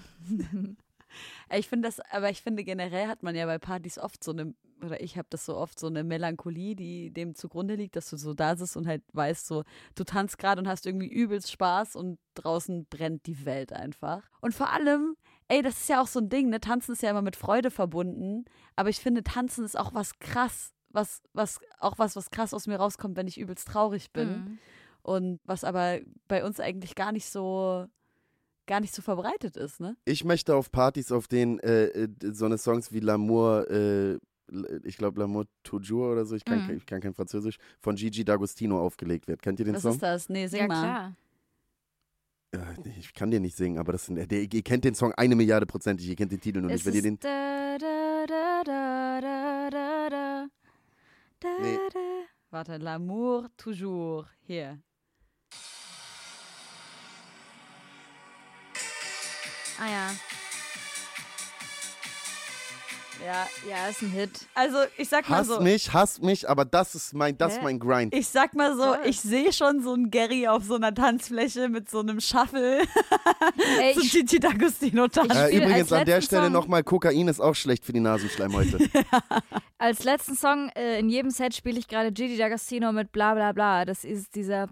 Ich finde generell hat man ja bei Partys oft ich habe das so oft, so eine Melancholie, die dem zugrunde liegt, dass du so da sitzt und halt weißt so, du tanzt gerade und hast irgendwie übelst Spaß und draußen brennt die Welt einfach. Und vor allem, das ist ja auch so ein Ding, ne? Tanzen ist ja immer mit Freude verbunden, aber ich finde, Tanzen ist auch was krass, was krass aus mir rauskommt, wenn ich übelst traurig bin. Und was aber bei uns eigentlich gar nicht so verbreitet ist, ne? Ich möchte auf Partys, auf denen so eine Songs wie L'amour, ich glaube L'amour toujours oder so, ich kann kein Französisch, von Gigi D'Agostino aufgelegt wird. Kennt ihr den Was Song? ist das? Nee, sing Ja, mal. klar. Ich kann den nicht singen, aber ihr kennt den Song 1 Milliarde prozentig, ihr kennt den Titel nur nicht. Wenn ihr den Nee. Warte, L'amour toujours. Hier. Ah ja. Ja, ist ein Hit. Also, ich sag mal so. Hasst mich, aber das ist mein Grind. Ich sag mal so, Voll. ich sehe schon so einen Gary auf so einer Tanzfläche mit so einem Shuffle Ey, zum Gigi D'Agostino tanzen. spiel Übrigens als an der letzten Stelle Song- nochmal, Kokain ist auch schlecht für die Nasenschleimhäute. Als letzten Song in jedem Set spiele ich gerade Gigi D'Agostino mit Bla Bla Bla. Das ist dieser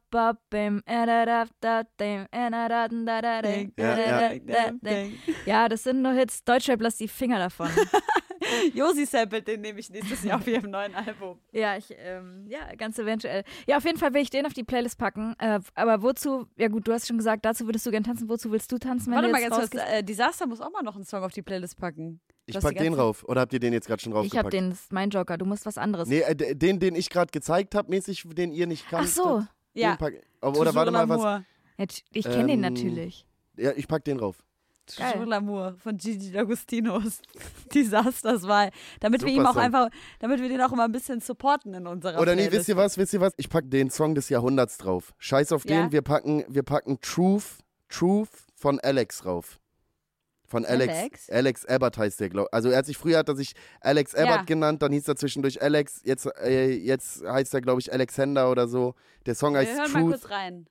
Ja, das sind nur Hits. Deutschrap, lass die Finger davon. Josi samplet, den nehme ich nächstes Jahr auf ihrem neuen Album. Ja, ganz eventuell. Ja, auf jeden Fall will ich den auf die Playlist packen. Aber wozu, ja gut, du hast schon gesagt, dazu würdest du gern tanzen. Wozu willst du tanzen, wenn Warte du mal jetzt ganz kurz, rausgehst? Disaster muss auch mal noch einen Song auf die Playlist packen. Ich Das pack die den ganze- rauf. Oder habt ihr den jetzt gerade schon Ich habe raufgepackt? den, das ist mein Joker. Du musst was anderes. Nee, den ich gerade gezeigt habe, mäßig, den ihr nicht kanntet. Ach so. Ja. Oder warte mal, was. L'amour. Ich kenne den natürlich. Ja, ich pack den rauf. Geil. Toujours L'amour von Gigi D'Agostinos Disasters-Wahl. Damit wir Super ihm auch Song. einfach, damit wir den auch immer ein bisschen supporten in unserer Oder nee, Playlist. wisst ihr was? Ich pack den Song des Jahrhunderts drauf. Scheiß auf Ja? den, wir packen Truth von Alex rauf. Von Alex? Alex Abbott heißt der, glaube ich. Also früher hat er sich Alex Abbott Ja. genannt, dann hieß er zwischendurch Alex, jetzt heißt er, glaube ich, Alexander oder so. Der Song Wir heißt hören mal Truth. kurz rein.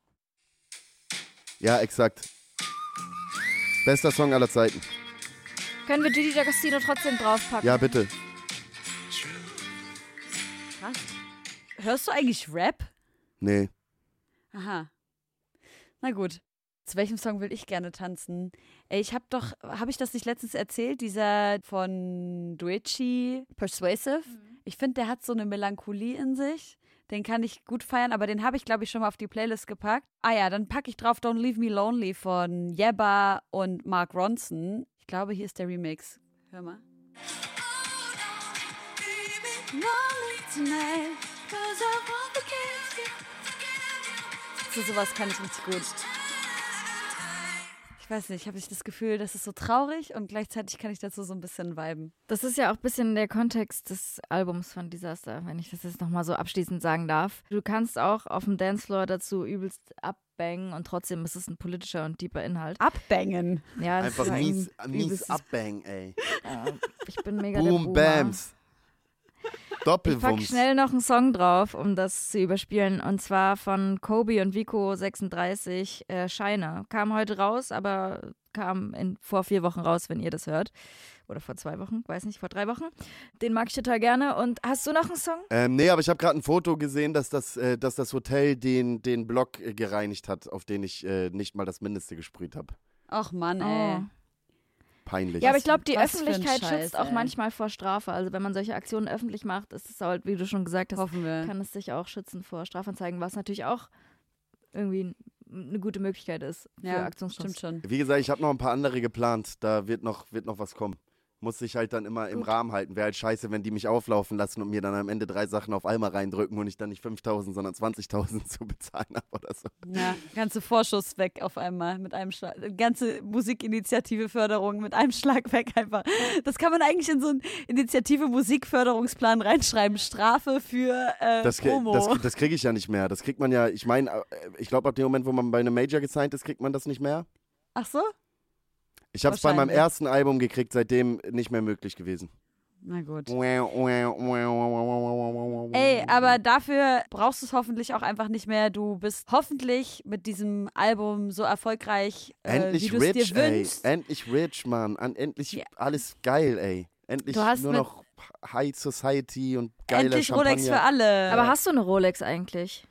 Ja, exakt. Bester Song aller Zeiten. Können wir Gigi D'Agostino trotzdem draufpacken? Ja, bitte. Krass. Hörst du eigentlich Rap? Nee. Aha. Na gut. Zu welchem Song will ich gerne tanzen? Ey, habe ich das nicht letztens erzählt? Dieser von Doechii, Persuasive. Ich finde, der hat so eine Melancholie in sich. Den kann ich gut feiern, aber den habe ich, glaube ich, schon mal auf die Playlist gepackt. Ah ja, dann packe ich drauf Don't Leave Me Lonely von Yebba und Mark Ronson. Ich glaube, hier ist der Remix. Hör mal. So sowas kann ich richtig gut. Ich weiß nicht, habe ich das Gefühl, das ist so traurig und gleichzeitig kann ich dazu so ein bisschen viben. Das ist ja auch ein bisschen der Kontext des Albums von Disaster, wenn ich das jetzt nochmal so abschließend sagen darf. Du kannst auch auf dem Dancefloor dazu übelst abbangen und trotzdem ist es ein politischer und deeper Inhalt. Abbangen. Ja, das Einfach war mies übelstes- abbang, ey. Ich bin mega der Boom, Boomer. Bams. Ich pack Doppelwumms. schnell noch einen Song drauf, um das zu überspielen. Und zwar von Kobe und Vico 36, Scheine. Kam heute raus, aber kam vor 4 Wochen raus, wenn ihr das hört. Oder vor 2 Wochen, weiß nicht, vor 3 Wochen. Den mag ich total gerne. Und hast du noch einen Song? Nee, aber ich habe gerade ein Foto gesehen, dass das Hotel den Block gereinigt hat, auf den ich nicht mal das Mindeste gesprüht habe. Ach Mann, ey. Peinlich. Ja, aber ich glaube, die was für ein Öffentlichkeit Scheiß, schützt auch ey. manchmal vor Strafe. Also wenn man solche Aktionen öffentlich macht, ist es halt, wie du schon gesagt hast, Hoffen wir. kann es sich auch schützen vor Strafanzeigen, was natürlich auch irgendwie eine gute Möglichkeit ist für Ja, Aktionskunst. stimmt schon. Wie gesagt, ich habe noch ein paar andere geplant. Da wird noch was kommen. Muss ich halt dann immer im Rahmen halten. Wäre halt scheiße, wenn die mich auflaufen lassen und mir dann am Ende 3 Sachen auf einmal reindrücken und ich dann nicht 5.000, sondern 20.000 zu bezahlen habe oder so. Ja, ganze Vorschuss weg auf einmal mit einem Schlag. Ganze Musikinitiative-Förderung mit einem Schlag weg einfach. Das kann man eigentlich in so einen Initiative-Musikförderungsplan reinschreiben. Strafe für Promo. Das kriege ich ja nicht mehr. Das kriegt man ja, ich meine, ich glaube, ab dem Moment, wo man bei einem Major gesigned ist, kriegt man das nicht mehr. Ach so? Ich habe es bei meinem Wahrscheinlich. ersten Album gekriegt, seitdem nicht mehr möglich gewesen. Na gut. Ey, Ey, aber dafür brauchst du es hoffentlich auch einfach nicht mehr. Du bist hoffentlich mit diesem Album so erfolgreich, wie endlich du es dir rich, ey. wünschst. Endlich rich, Mann. Endlich Ja. alles geil, ey. Endlich Du hast nur mit- noch High Society und geiler Endlich Champagner. Rolex für alle. Aber hast du eine Rolex eigentlich?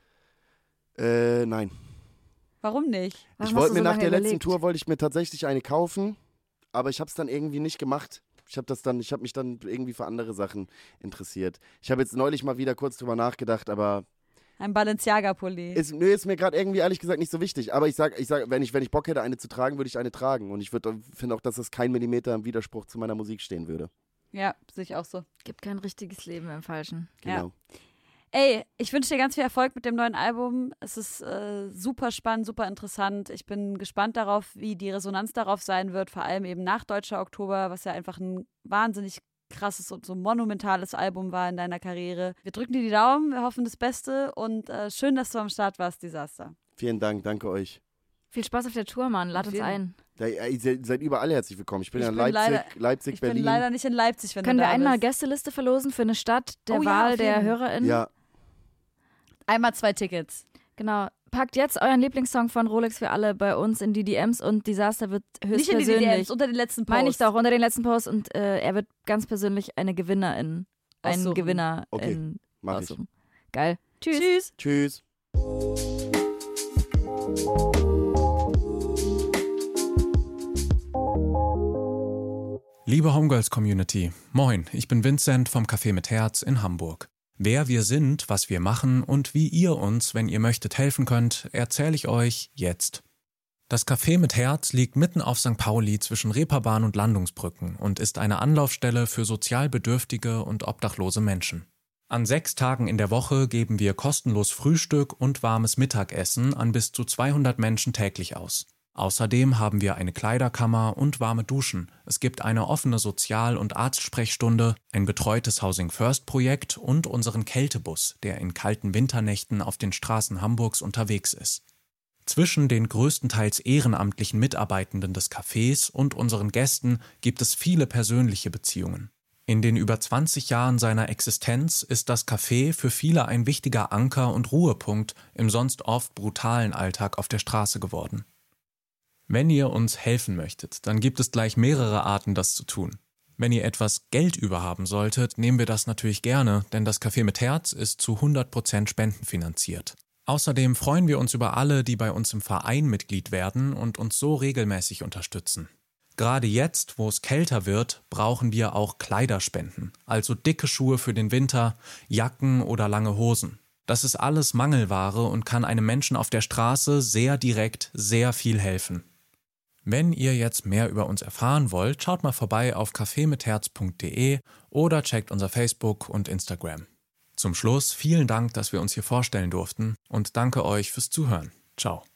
Nein. Warum nicht? Warum Ich hast wollte du mir so nach lange der letzten überlegt? Tour wollte ich mir tatsächlich eine kaufen. aber ich habe es dann irgendwie nicht gemacht. Ich habe mich dann irgendwie für andere Sachen interessiert. Ich habe jetzt neulich mal wieder kurz drüber nachgedacht, aber Ein Balenciaga-Pulli. ist mir gerade irgendwie ehrlich gesagt nicht so wichtig. Aber ich sag, wenn ich Bock hätte, eine zu tragen, würde ich eine tragen. Und ich finde auch, dass es kein Millimeter im Widerspruch zu meiner Musik stehen würde. Ja, sehe ich auch so. Gibt kein richtiges Leben im Falschen. Genau. Ey, ich wünsche dir ganz viel Erfolg mit dem neuen Album. Es ist super spannend, super interessant. Ich bin gespannt darauf, wie die Resonanz darauf sein wird, vor allem eben nach Deutscher Oktober, was ja einfach ein wahnsinnig krasses und so monumentales Album war in deiner Karriere. Wir drücken dir die Daumen, wir hoffen das Beste und schön, dass du am Start warst, Disaster. Vielen Dank, danke euch. Viel Spaß auf der Tour, Mann. Lad uns jeden ein. Ihr seid überall herzlich willkommen. Ich bin Ich in bin Leipzig, Ich bin Berlin. leider nicht in Leipzig, wenn Können du wir da einmal bist. Gästeliste verlosen für eine Stadt der Oh ja, Wahl auf der jeden. HörerInnen? Ja, Einmal 2 Tickets. Genau. Packt jetzt euren Lieblingssong von Rolex für alle bei uns in die DMs und Disaster wird Nicht in die höchstpersönlich. DMs, unter den letzten Posts. Meine ich doch, unter den letzten Posts und er wird ganz persönlich eine Gewinnerin, einen Aussuchen. Gewinner Okay, mach ich. aussuchen. Geil. Tschüss. Tschüss. Tschüss. Liebe Homegirls-Community, moin, ich bin Vincent vom Café mit Herz in Hamburg. Wer wir sind, was wir machen und wie ihr uns, wenn ihr möchtet, helfen könnt, erzähle ich euch jetzt. Das Café mit Herz liegt mitten auf St. Pauli zwischen Reeperbahn und Landungsbrücken und ist eine Anlaufstelle für sozial bedürftige und obdachlose Menschen. An 6 Tagen in der Woche geben wir kostenlos Frühstück und warmes Mittagessen an bis zu 200 Menschen täglich aus. Außerdem haben wir eine Kleiderkammer und warme Duschen. Es gibt eine offene Sozial- und Arztsprechstunde, ein betreutes Housing First Projekt und unseren Kältebus, der in kalten Winternächten auf den Straßen Hamburgs unterwegs ist. Zwischen den größtenteils ehrenamtlichen Mitarbeitenden des Cafés und unseren Gästen gibt es viele persönliche Beziehungen. In den über 20 Jahren seiner Existenz ist das Café für viele ein wichtiger Anker und Ruhepunkt im sonst oft brutalen Alltag auf der Straße geworden. Wenn ihr uns helfen möchtet, dann gibt es gleich mehrere Arten, das zu tun. Wenn ihr etwas Geld überhaben solltet, nehmen wir das natürlich gerne, denn das Café mit Herz ist zu 100% spendenfinanziert. Außerdem freuen wir uns über alle, die bei uns im Verein Mitglied werden und uns so regelmäßig unterstützen. Gerade jetzt, wo es kälter wird, brauchen wir auch Kleiderspenden, also dicke Schuhe für den Winter, Jacken oder lange Hosen. Das ist alles Mangelware und kann einem Menschen auf der Straße sehr direkt sehr viel helfen. Wenn ihr jetzt mehr über uns erfahren wollt, schaut mal vorbei auf cafemitherz.de oder checkt unser Facebook und Instagram. Zum Schluss vielen Dank, dass wir uns hier vorstellen durften und danke euch fürs Zuhören. Ciao.